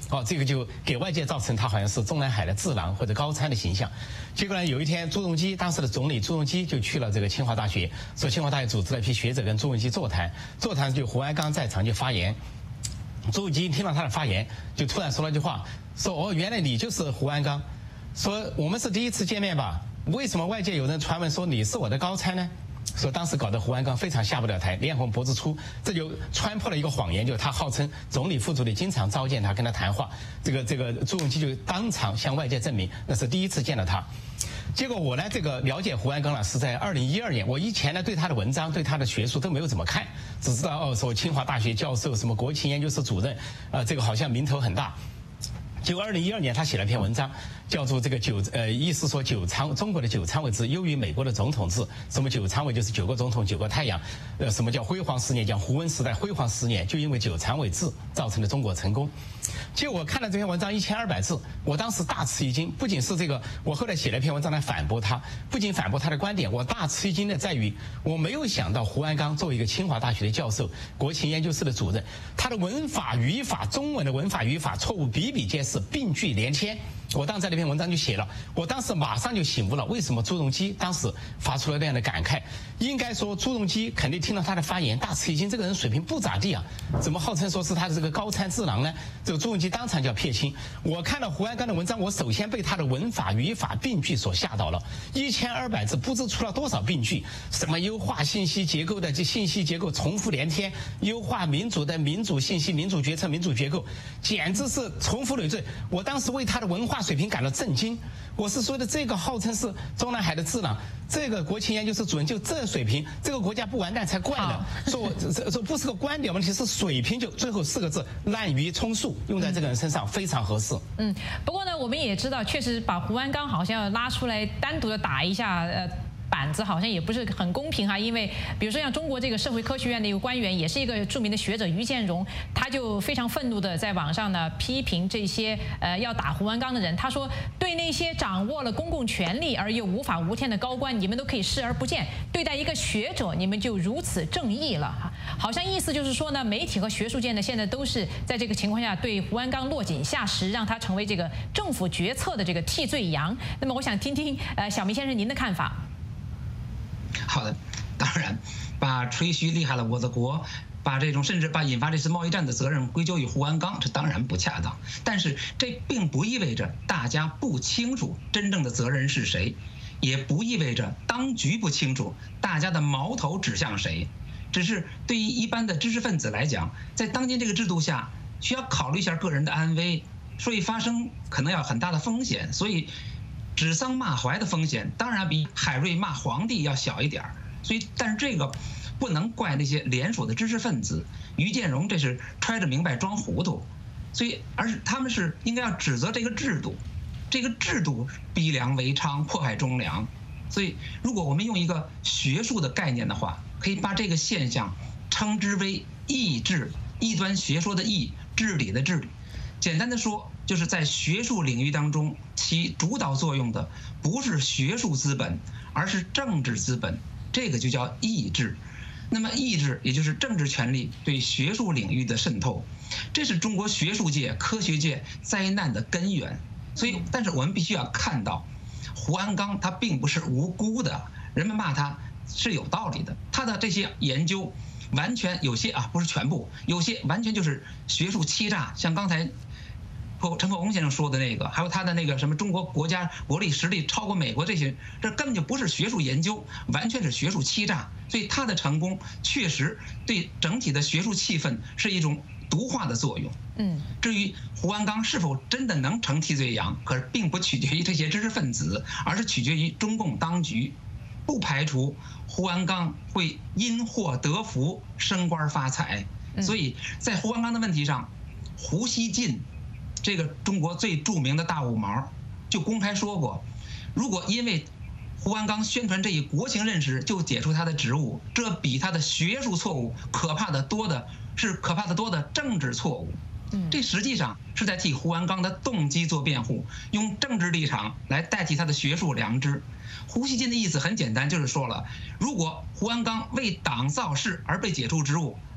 哦，这个就给外界造成他好像是中南海的智囊或者高参的形象。结果呢，有一天朱镕基当时的总理朱镕基就去了这个清华大学，说清华大学组织了一批学者跟朱镕基座谈，座谈就胡鞍钢在场就发言。朱镕基听到他的发言，就突然说了一句话，说：“哦，原来你就是胡鞍钢，说我们是第一次见面吧？为什么外界有人传闻说你是我的高参呢？”说当时搞得胡鞍钢非常下不了台，脸红脖子粗，这就穿破了一个谎言，就是他号称总理副主理经常召见他跟他谈话，这个这个朱镕基就当场向外界证明那是第一次见到他。结果我呢，这个了解胡鞍钢呢是在二零一二年，我以前呢对他的文章、对他的学术都没有怎么看，只知道哦，说清华大学教授，什么国情研究室主任，啊、呃，这个好像名头很大。结果二零一二年他写了篇文章，叫做这个九呃，意思说九常中国的九常委制优于美国的总统制。什么九常委就是九个总统九个太阳，呃，什么叫辉煌十年？讲胡温时代辉煌十年，就因为九常委制造成了中国成功。结果我看了这篇文章一千二百字，我当时大吃一惊。不仅是这个，我后来写了一篇文章来反驳他，不仅反驳他的观点，我大吃一惊的在于，我没有想到胡鞍钢作为一个清华大学的教授，国情研究室的主任，他的文法语法中文的文法语法错误比比皆是，病句连篇。我当时在那篇文章就写了，我当时马上就醒悟了，为什么朱镕基当时发出了那样的感慨？应该说朱镕基肯定听到他的发言，大吃一惊，这个人水平不咋地啊，怎么号称说是他的这个高参智囊呢？这个朱镕基当场就要撇清。我看到胡鞍钢的文章，我首先被他的文法语法病句所吓到了，一千二百字不知出了多少病句，什么优化信息结构的这信息结构重复连天，优化民主的民主信息、民主决策、民主结构，简直是重复累赘。我当时为他的文化水平感到震惊。我是说的，这个号称是中南海的智囊，这个国情研究室主任就这水平，这个国家不完蛋才怪呢。说我说不是个观点问题，是水平，就最后四个字滥竽充数，用在这个人身上非常合适。 嗯，不过呢，我们也知道，确实把胡鞍钢好像要拉出来单独的打一下，呃。板子好像也不是很公平哈，因为比如说像中国这个社会科学院的一个官员，也是一个著名的学者于建荣，他就非常愤怒的在网上呢批评这些呃要打胡鞍钢的人，他说对那些掌握了公共权力而又无法无天的高官，你们都可以视而不见，对待一个学者你们就如此正义了哈，好像意思就是说呢，媒体和学术界呢现在都是在这个情况下对胡鞍钢落井下石，让他成为这个政府决策的这个替罪羊。那么我想听听呃小明先生您的看法。 好的，当然，把吹嘘厉害了我的国，把这种甚至把引发这次贸易战的责任归咎于胡鞍钢，这当然不恰当。但是这并不意味着大家不清楚真正的责任是谁，也不意味着当局不清楚大家的矛头指向谁。只是对于一般的知识分子来讲，在当今这个制度下，需要考虑一下个人的安危，所以发生可能要很大的风险，所以。指桑骂槐的风险当然比海瑞骂皇帝要小一点儿，所以但是这个不能怪那些联署的知识分子。于建荣这是揣着明白装糊涂，所以而是他们是应该要指责这个制度，这个制度逼良为娼，迫害忠良。所以如果我们用一个学术的概念的话，可以把这个现象称之为义治，异端学说的义，治理的治理。简单的说，就是在学术领域当中起主导作用的不是学术资本，而是政治资本，这个就叫义治。那么义治也就是政治权力对学术领域的渗透，这是中国学术界、科学界灾难的根源。所以，但是我们必须要看到，胡鞍钢他并不是无辜的，人们骂他是有道理的，他的这些研究完全有些啊不是全部，有些完全就是学术欺诈，像刚才。陈克洪先生说的那个，还有他的那个什么中国国家国力实力超过美国这些，这根本就不是学术研究，完全是学术欺诈。所以他的成功确实对整体的学术气氛是一种毒化的作用。嗯，至于胡鞍钢是否真的能成替罪羊，可是并不取决于这些知识分子，而是取决于中共当局。不排除胡鞍钢会因祸得福，升官发财。所以在胡鞍钢的问题上，胡锡进。这个中国最著名的大五毛就公开说过，如果因为胡鞍钢宣传这一国情认识就解除他的职务，这比他的学术错误可怕的多的是可怕的多的政治错误。这实际上是在替胡鞍钢的动机做辩护，用政治立场来代替他的学术良知。胡锡进的意思很简单，就是说了，如果胡鞍钢为党造势而被解除职务，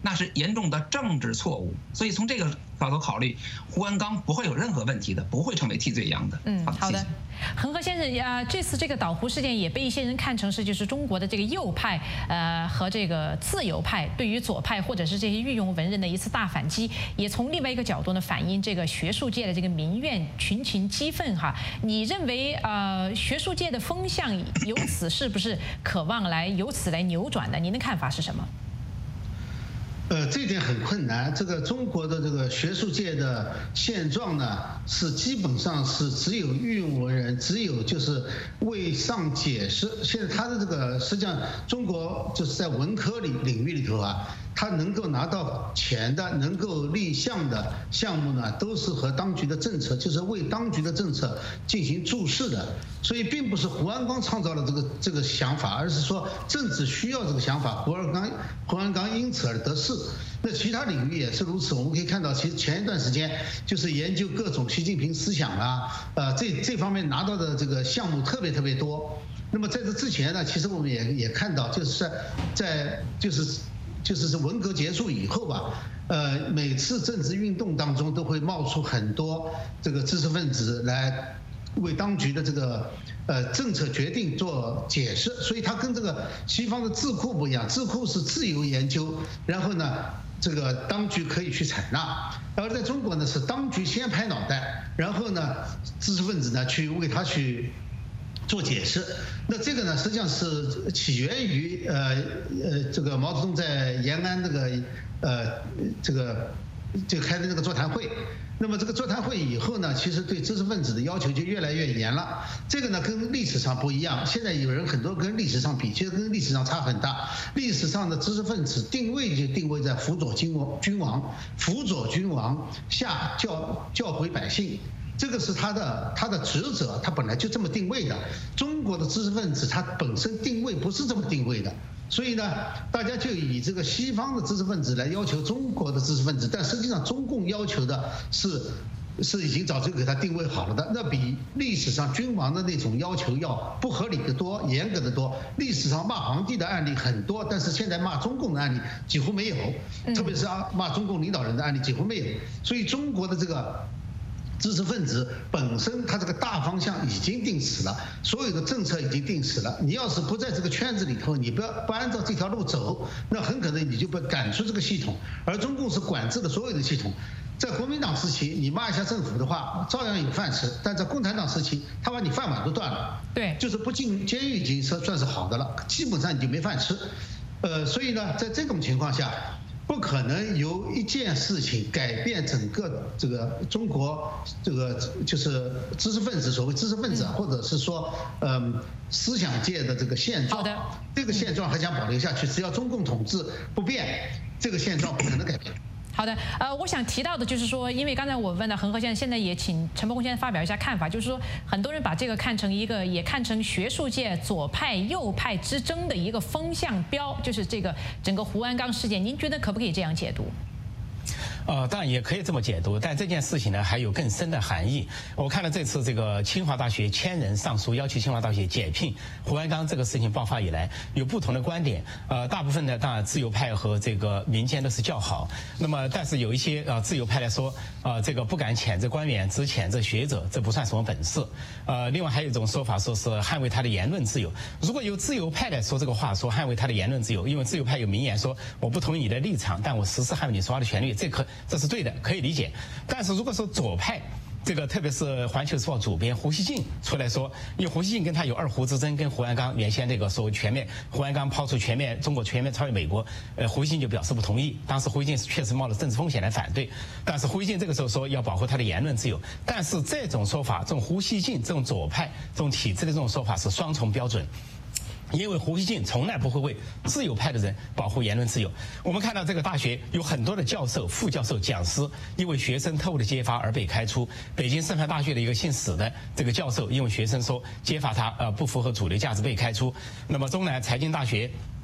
那是严重的政治错误。所以从这个角度考虑，胡文刚不会有任何问题的，不会成为替罪羊的。 嗯，好的。 谢谢。 恒河先生啊，这次这个岛湖事件也被一些人看成是就是中国的这个右派呃和这个自由派对于左派或者是这些御用文人的一次大反击，也从另外一个角度呢反映这个学术界的这个民怨群情激愤哈。你认为呃学术界的风向由此是不是渴望来由此来扭转的？您的看法是什么？ 呃，这一点很困难。这个中国的这个学术界的现状呢，是基本上是只有御用文人，只有就是为上解释。现在他的这个实际上，中国就是在文科里领域里头啊，他能够拿到钱的、能够立项的项目呢，都是和当局的政策，就是为当局的政策进行注释的。所以，并不是胡鞍钢创造了这个这个想法，而是说政治需要这个想法，胡鞍钢胡鞍钢因此而得势。那其他领域也是如此。我们可以看到，其实前一段时间就是研究各种习近平思想啊，呃，这这方面拿到的这个项目特别特别多。那么在这之前呢，其实我们也也看到，就是在在就是就是是文革结束以后吧，呃，每次政治运动当中都会冒出很多这个知识分子来为当局的这个呃政策决定做解释，所以它跟这个西方的智库不一样，智库是自由研究，然后呢，这个当局可以去采纳，而在中国呢是当局先拍脑袋，然后呢知识分子呢去为他去做解释。那这个呢实际上是起源于呃呃这个毛泽东在延安这个呃这个就开的那个座谈会。那么这个座谈会以后呢，其实对知识分子的要求就越来越严了。这个呢跟历史上不一样，现在有人很多跟历史上比，其实跟历史上差很大。历史上的知识分子定位就定位在辅佐君王，君王辅佐君王，下教教诲百姓。这个是他的他的职责，他本来就这么定位的。中国的知识分子他本身定位不是这么定位的，所以呢，大家就以这个西方的知识分子来要求中国的知识分子，但实际上中共要求的是是已经早就给他定位好了的，那比历史上君王的那种要求要不合理的多，严格的多。历史上骂皇帝的案例很多，但是现在骂中共的案例几乎没有，特别是啊骂中共领导人的案例几乎没有。所以中国的这个知识分子本身，他这个大方向已经定死了，所有的政策已经定死了。你要是不在这个圈子里头，你不要不按照这条路走，那很可能你就被赶出这个系统。而中共是管制了所有的系统。在国民党时期，你骂一下政府的话，照样有饭吃；但在共产党时期，他把你饭碗都断了。 对， 就是不进监狱已经算算是好的了，基本上你就没饭吃。呃，所以呢，在这种情况下，不可能由一件事情改变整个这个中国这个就是知识分子，所谓知识分子，或者是说嗯思想界的这个现状。 好的， 这个现状还想保留下去，只要中共统治不变，这个现状不可能改变。 好的，呃，我想提到的就是说，因为刚才我问的恒河先生，现在也请陈伯公先生发表一下看法，就是说，很多人把这个看成一个，也看成学术界左派右派之争的一个风向标，就是这个整个胡鞍钢事件，您觉得可不可以这样解读？ 呃，当然也可以这么解读，但这件事情呢还有更深的含义。我看了这次这个清华大学千人上诉要求清华大学解聘胡鞍钢这个事情爆发以来，有不同的观点。呃，大部分呢，当然自由派和这个民间都是叫好。那么，但是有一些呃自由派来说，呃，这个不敢谴责官员，只谴责学者，这不算什么本事。呃，另外还有一种说法，说是捍卫他的言论自由。如果由自由派来说这个话，说捍卫他的言论自由，因为自由派有名言说，我不同意你的立场，但我实施捍卫你说话的权利，这可。这是对的，可以理解。但是如果说左派，这个特别是《环球时报》主编胡锡进出来说，因为胡锡进跟他有二胡之争，跟胡鞍钢原先那个所谓全面，胡鞍钢抛出全面中国全面超越美国，呃，胡锡进就表示不同意。当时胡锡进确实冒着政治风险来反对，但是胡锡进这个时候说要保护他的言论自由。但是这种说法，这种胡锡进这种左派这种体制的这种说法是双重标准。因为胡锡进从来不会为自由派的人保护言论自由。我们看到这个大学有很多的教授、副教授、讲师因为学生特务的揭发而被开除。北京师范大学的一个姓史的这个教授，因为学生说揭发他呃不符合主流价值被开除。那么中南财经大学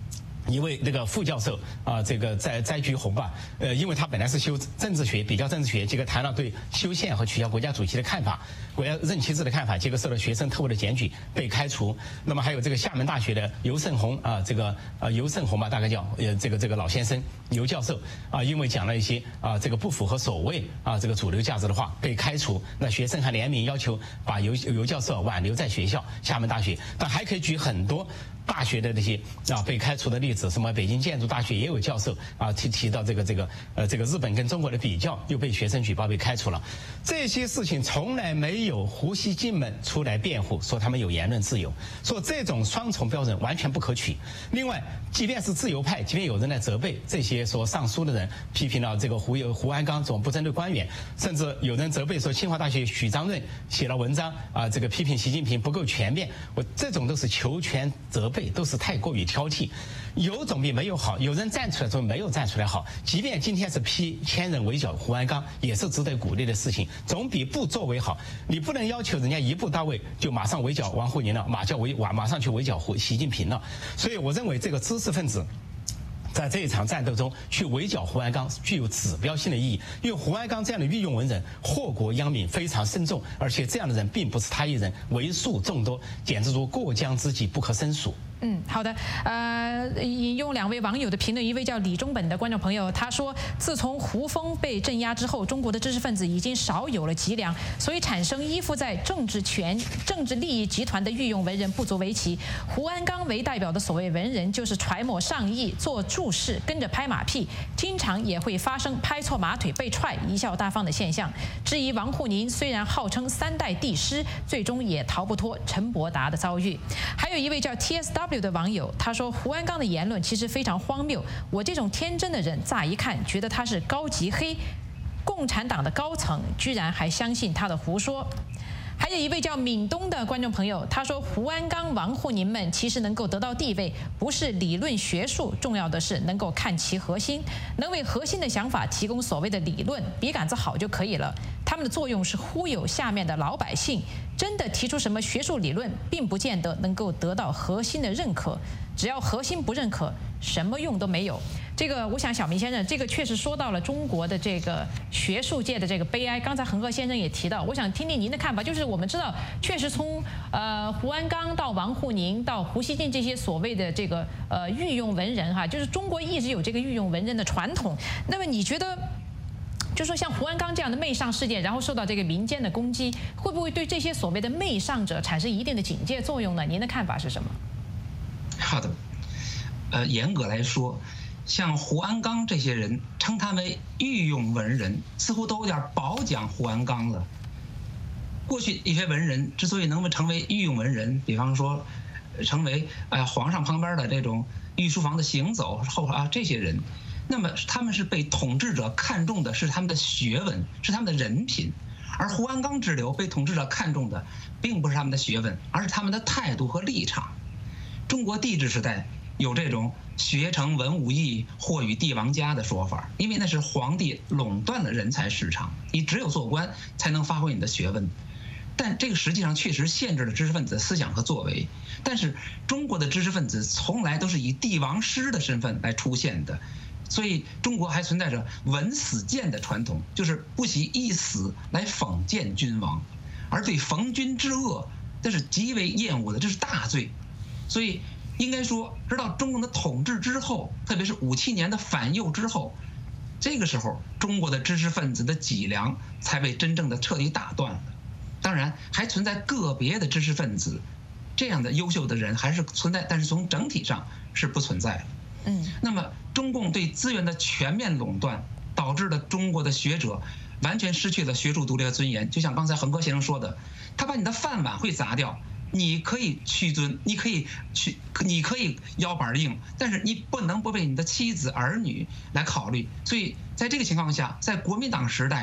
一位那个副教授啊，这个在在居红吧，呃，因为他本来是修政治学，比较政治学，结果谈了对修宪和取消国家主席的看法，国家任期制的看法，结果受到学生特务的检举被开除。那么还有这个厦门大学的尤胜红啊，这个呃尤胜红吧，大概叫呃这个这个老先生尤教授啊，因为讲了一些啊这个不符合所谓啊这个主流价值的话被开除。那学生还联名要求把尤尤教授挽留在学校，厦门大学，但还可以举很多大学的那些啊被开除的例子，什么北京建筑大学也有教授啊提提到这个这个呃这个日本跟中国的比较，又被学生举报被开除了。这些事情从来没有胡锡进们出来辩护，说他们有言论自由，说这种双重标准完全不可取。另外，即便是自由派，即便有人来责备这些说上书的人，批评了这个胡胡鞍钢总不针对官员，甚至有人责备说清华大学许章润写了文章啊这个批评习近平不够全面，我这种都是求全责备，都是太过于挑剔。有总比没有好，有人站出来总比没有站出来好。即便今天是批千人围剿胡鞍钢，也是值得鼓励的事情，总比不作为好。你不能要求人家一步到位就马上围剿王沪宁了，马上围马上去围剿胡习近平了。所以我认为这个知识分子在这一场战斗中去围剿胡鞍钢具有指标性的意义，因为胡鞍钢这样的御用文人祸国殃民非常深重，而且这样的人并不是他一人，为数众多，简直如过江之鲫，不可胜数。 嗯，好的。呃，引用两位网友的评论，一位叫李中本的观众朋友，他说，自从胡风被镇压之后，中国的知识分子已经少有了脊梁，所以产生依附在政治权、政治利益集团的御用文人不足为奇。胡鞍钢为代表的所谓文人，就是揣摩上意，做注释，跟着拍马屁，经常也会发生拍错马腿被踹、贻笑大方的现象。质疑王沪宁虽然号称三代帝师，最终也逃不脱陈伯达的遭遇。还有一位叫 T S W。的网友他说，胡鞍钢的言论其实非常荒谬，我这种天真的人乍一看觉得他是高级黑，共产党的高层居然还相信他的胡说。还有一位叫闽东的观众朋友，他说胡鞍钢、王沪宁们其实能够得到地位，不是理论学术，重要的是能够看其核心，能为核心的想法提供所谓的理论，笔杆子好就可以了。他们的作用是忽悠下面的老百姓，真的提出什么学术理论，并不见得能够得到核心的认可。只要核心不认可，什么用都没有。这个，我想小明先生，这个确实说到了中国的这个学术界的这个悲哀。刚才恒河先生也提到，我想听听您的看法。就是我们知道，确实从呃胡鞍钢到王沪宁到胡锡进这些所谓的这个呃御用文人哈，就是中国一直有这个御用文人的传统。那么你觉得？就说像胡鞍钢这样的媚上事件，然后受到这个民间的攻击，会不会对这些所谓的媚上者产生一定的警戒作用呢？您的看法是什么？ 好的，呃，严格来说，像胡鞍钢这些人称他为御用文人，似乎都有点褒奖胡鞍钢了。过去一些文人之所以能够成为御用文人，比方说成为呃皇上旁边的这种御书房的行走后啊这些人。那么他们是被统治者看重的是他们的学问，是他们的人品，而胡鞍钢之流被统治者看重的并不是他们的学问，而是他们的态度和立场。中国帝制时代有这种学成文武艺，或与帝王家的说法，因为那是皇帝垄断了人才市场，你只有做官才能发挥你的学问。但这个实际上确实限制了知识分子的思想和作为。但是中国的知识分子从来都是以帝王师的身份来出现的。所以中国还存在着文死谏的传统，就是不惜一死来讽谏君王，而对逢君之恶，这是极为厌恶的，这是大罪。所以应该说，直到中共的统治之后，特别是五七年的反右之后，这个时候中国的知识分子的脊梁才被真正的彻底打断了。当然，还存在个别的知识分子，这样的优秀的人还是存在，但是从整体上是不存在的。嗯，那么中共对资源的全面垄断，导致了中国的学者完全失去了学术独立和尊严。就像刚才恒河先生说的，他把你的饭碗会砸掉，你可以屈尊，你可以去，你可以腰板硬，但是你不能不为你的妻子儿女来考虑。所以在这个情况下，在国民党时代，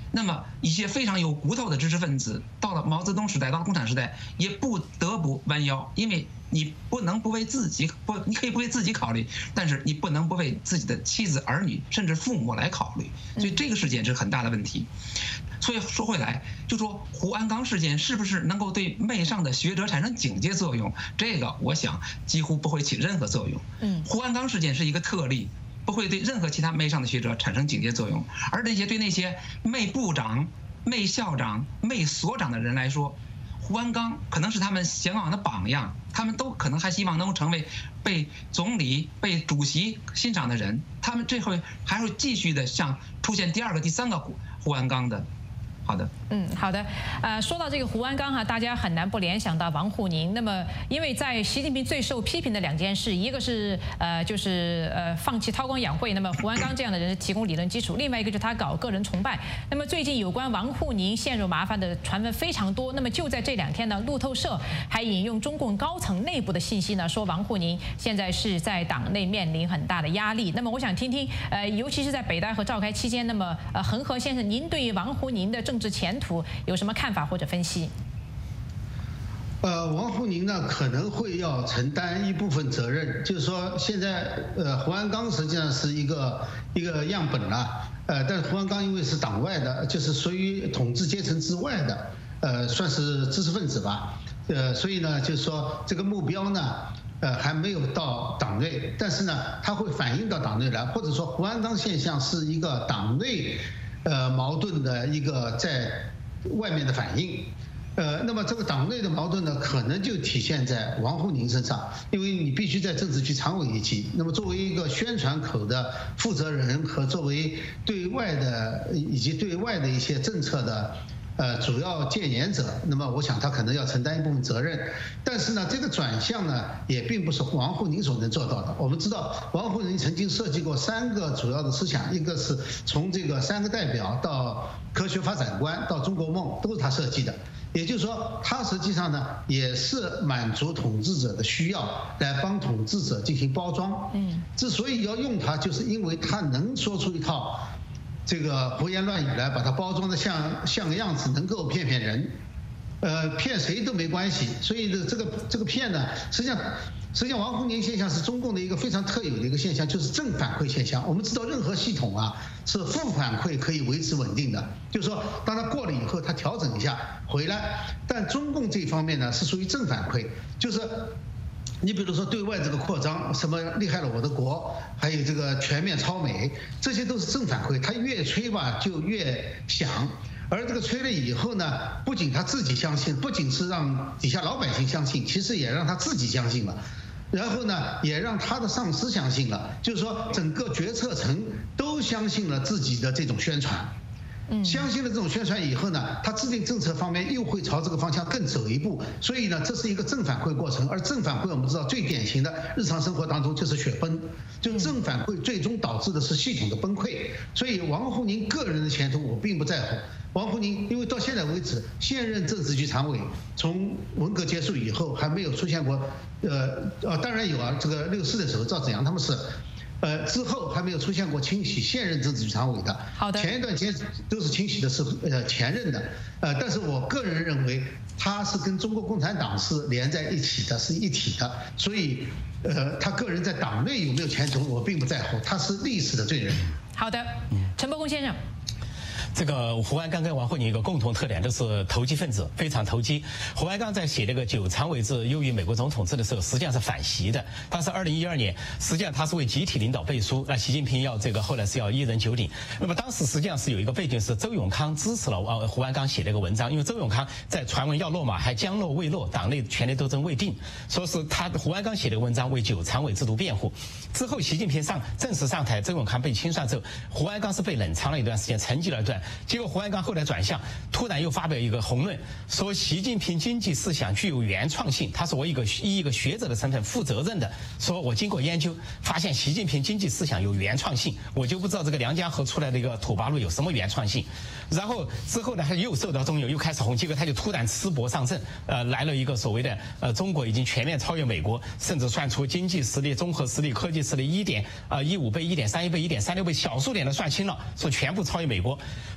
那么一些非常有骨头的知识分子，到了毛泽东时代，到了共产时代，也不得不弯腰，因为你不能不为自己不，你可以不为自己考虑，但是你不能不为自己的妻子、儿女，甚至父母来考虑。所以这个事件是很大的问题。所以说回来，就说胡鞍钢事件是不是能够对媚上的学者产生警戒作用？这个我想几乎不会起任何作用。嗯，胡鞍钢事件是一个特例。不会对任何其他媚上的学者产生警戒作用，而那些对那些媚部长、媚校长、媚所长的人来说，胡鞍钢可能是他们向往的榜样，他们都可能还希望能够成为被总理、被主席欣赏的人，他们这回还会继续的像出现第二个、第三个胡胡鞍钢的。好的， 嗯，好的，呃，说到这个胡鞍钢哈，大家很难不联想到王沪宁。那么，因为在习近平最受批评的两件事，一个是呃，就是呃，放弃韬光养晦，那么胡鞍钢这样的人提供理论基础；另外一个就是他搞个人崇拜。那么最近有关王沪宁陷入麻烦的传闻非常多。那么就在这两天呢，路透社还引用中共高层内部的信息呢，说王沪宁现在是在党内面临很大的压力。那么我想听听，呃，尤其是在北戴河召开期间，那么呃，恒河先生，您对于王沪宁的政治前途有什么看法或者分析？ 呃，王沪宁呢可能会要承担一部分责任，就是说现在呃胡鞍钢实际上是一个一个样本了，呃，但是胡鞍钢因为是党外的，就是属于统治阶层之外的，呃，算是知识分子吧，呃，所以呢，就是说这个目标呢，呃，还没有到党内，但是呢，它会反映到党内来，或者说胡鞍钢现象是一个党内呃矛盾的一个在外面的反应。呃，那么这个党内的矛盾呢，可能就体现在王沪宁身上，因为你必须在政治局常委一级。那么作为一个宣传口的负责人和作为对外的以及对外的一些政策的呃主要建言者，那么我想他可能要承担一部分责任。但是呢，这个转向呢，也并不是王沪宁所能做到的。我们知道，王沪宁曾经设计过三个主要的思想，一个是从这个三个代表到科学发展观到中国梦，都是他设计的。也就是说，他实际上呢，也是满足统治者的需要，来帮统治者进行包装。嗯，之所以要用他，就是因为他能说出一套这个胡言乱语来，把它包装的像像个样子，能够骗骗人，呃，骗谁都没关系。所以这个这个骗呢，实际上。实际上，王沪宁现象是中共的一个非常特有的一个现象，就是正反馈现象。我们知道，任何系统啊是负反馈可以维持稳定的，就是说，当它过了以后，它调整一下回来。但中共这方面呢，是属于正反馈，就是你比如说对外这个扩张，什么厉害了我的国，还有这个全面超美，这些都是正反馈。它越吹吧就越响。而这个吹了以后呢，不仅他自己相信，不仅是让底下老百姓相信，其实也让他自己相信了，然后呢，也让他的上司相信了，就是说整个决策层都相信了自己的这种宣传。相信了这种宣传以后呢，他制定政策方面又会朝这个方向更走一步，所以呢，这是一个正反馈过程。而正反馈我们知道最典型的日常生活当中就是雪崩，就正反馈最终导致的是系统的崩溃。所以王沪宁个人的前途我并不在乎。王沪宁因为到现在为止，现任政治局常委，从文革结束以后还没有出现过，呃呃，当然有啊，这个六四的时候赵紫阳他们是。呃，之后还没有出现过清洗现任政治局常委的。 好的。 前一段时间都是清洗的是呃前任的，呃，但是我个人认为他是跟中国共产党是连在一起的，是一体的，所以呃，他个人在党内有没有前途，我并不在乎，他是历史的罪人。 好的，陈伯公先生。 这个胡鞍钢跟王沪宁一个共同特点，都是投机分子，非常投机。胡鞍钢在写这个九常委制优于美国总统制的时候，实际上是反习的。当时二零一二年，实际上他是为集体领导背书，那习近平要这个后来是要一人九鼎。那么当时实际上是有一个背景，是周永康支持了呃胡鞍钢写这个文章，因为周永康在传闻要落马，还将落未落，党内权力斗争未定，说是他胡鞍钢写的文章为九常委制度辩护。之后习近平上正式上台，周永康被清算之后，胡鞍钢是被冷藏了一段时间，沉寂了一段。结果胡鞍钢后来转向，突然又发表一个宏论，说习近平经济思想具有原创性。他是我一个以一个学者的身份负责任的，说我经过研究发现习近平经济思想有原创性，我就不知道这个梁家河出来的一个土八路有什么原创性。然后之后呢，他又受到重用，又开始红，结果他就突然吃博上阵，呃，来了一个所谓的呃中国已经全面超越美国，甚至算出经济实力、综合实力、科技实力一点呃一五倍、一点三一倍、一点三六倍，小数点都算清了，说全部超越美国。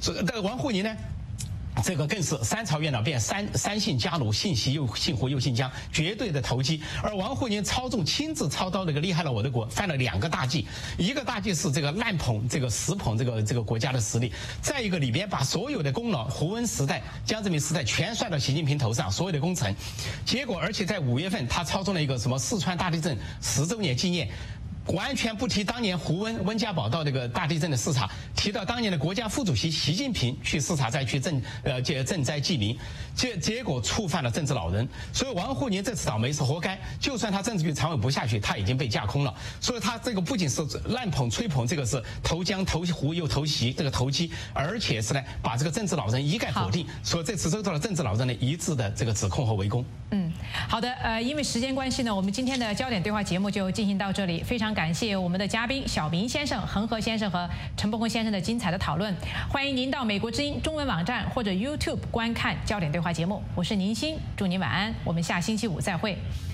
所以，这个王沪宁呢？这个更是三朝元老变三三姓家奴，姓习又姓胡又姓姜，绝对的投机。而王沪宁操纵亲自操刀这个厉害了我的国，犯了两个大忌。一个大忌是这个滥捧这个死捧这个这个国家的实力，再一个里边把所有的功劳胡温时代、江泽民时代全算到习近平头上，所有的工程。结果而且在五月份他操纵了一个什么四川大地震十周年纪念。完全不提当年胡温温家宝到这个大地震的视察，提到当年的国家副主席习近平去视察灾区赈呃这赈灾济民，结结果触犯了政治老人，所以王沪宁这次倒霉是活该。就算他政治局常委不下去，他已经被架空了。所以他这个不仅是滥捧吹捧，这个是投江投胡又投习这个投机，而且是呢把这个政治老人一概否定。所以这次受到了政治老人的一致的这个指控和围攻。 嗯，好的，呃，因为时间关系呢，我们今天的焦点对话节目就进行到这里，非常感谢我们的嘉宾小明先生、恒河先生和陈伯宏先生的精彩的讨论。欢迎您到美国之音中文网站或者 YouTube 观看焦点对话节目。我是宁鑫，祝您晚安，我们下星期五再会。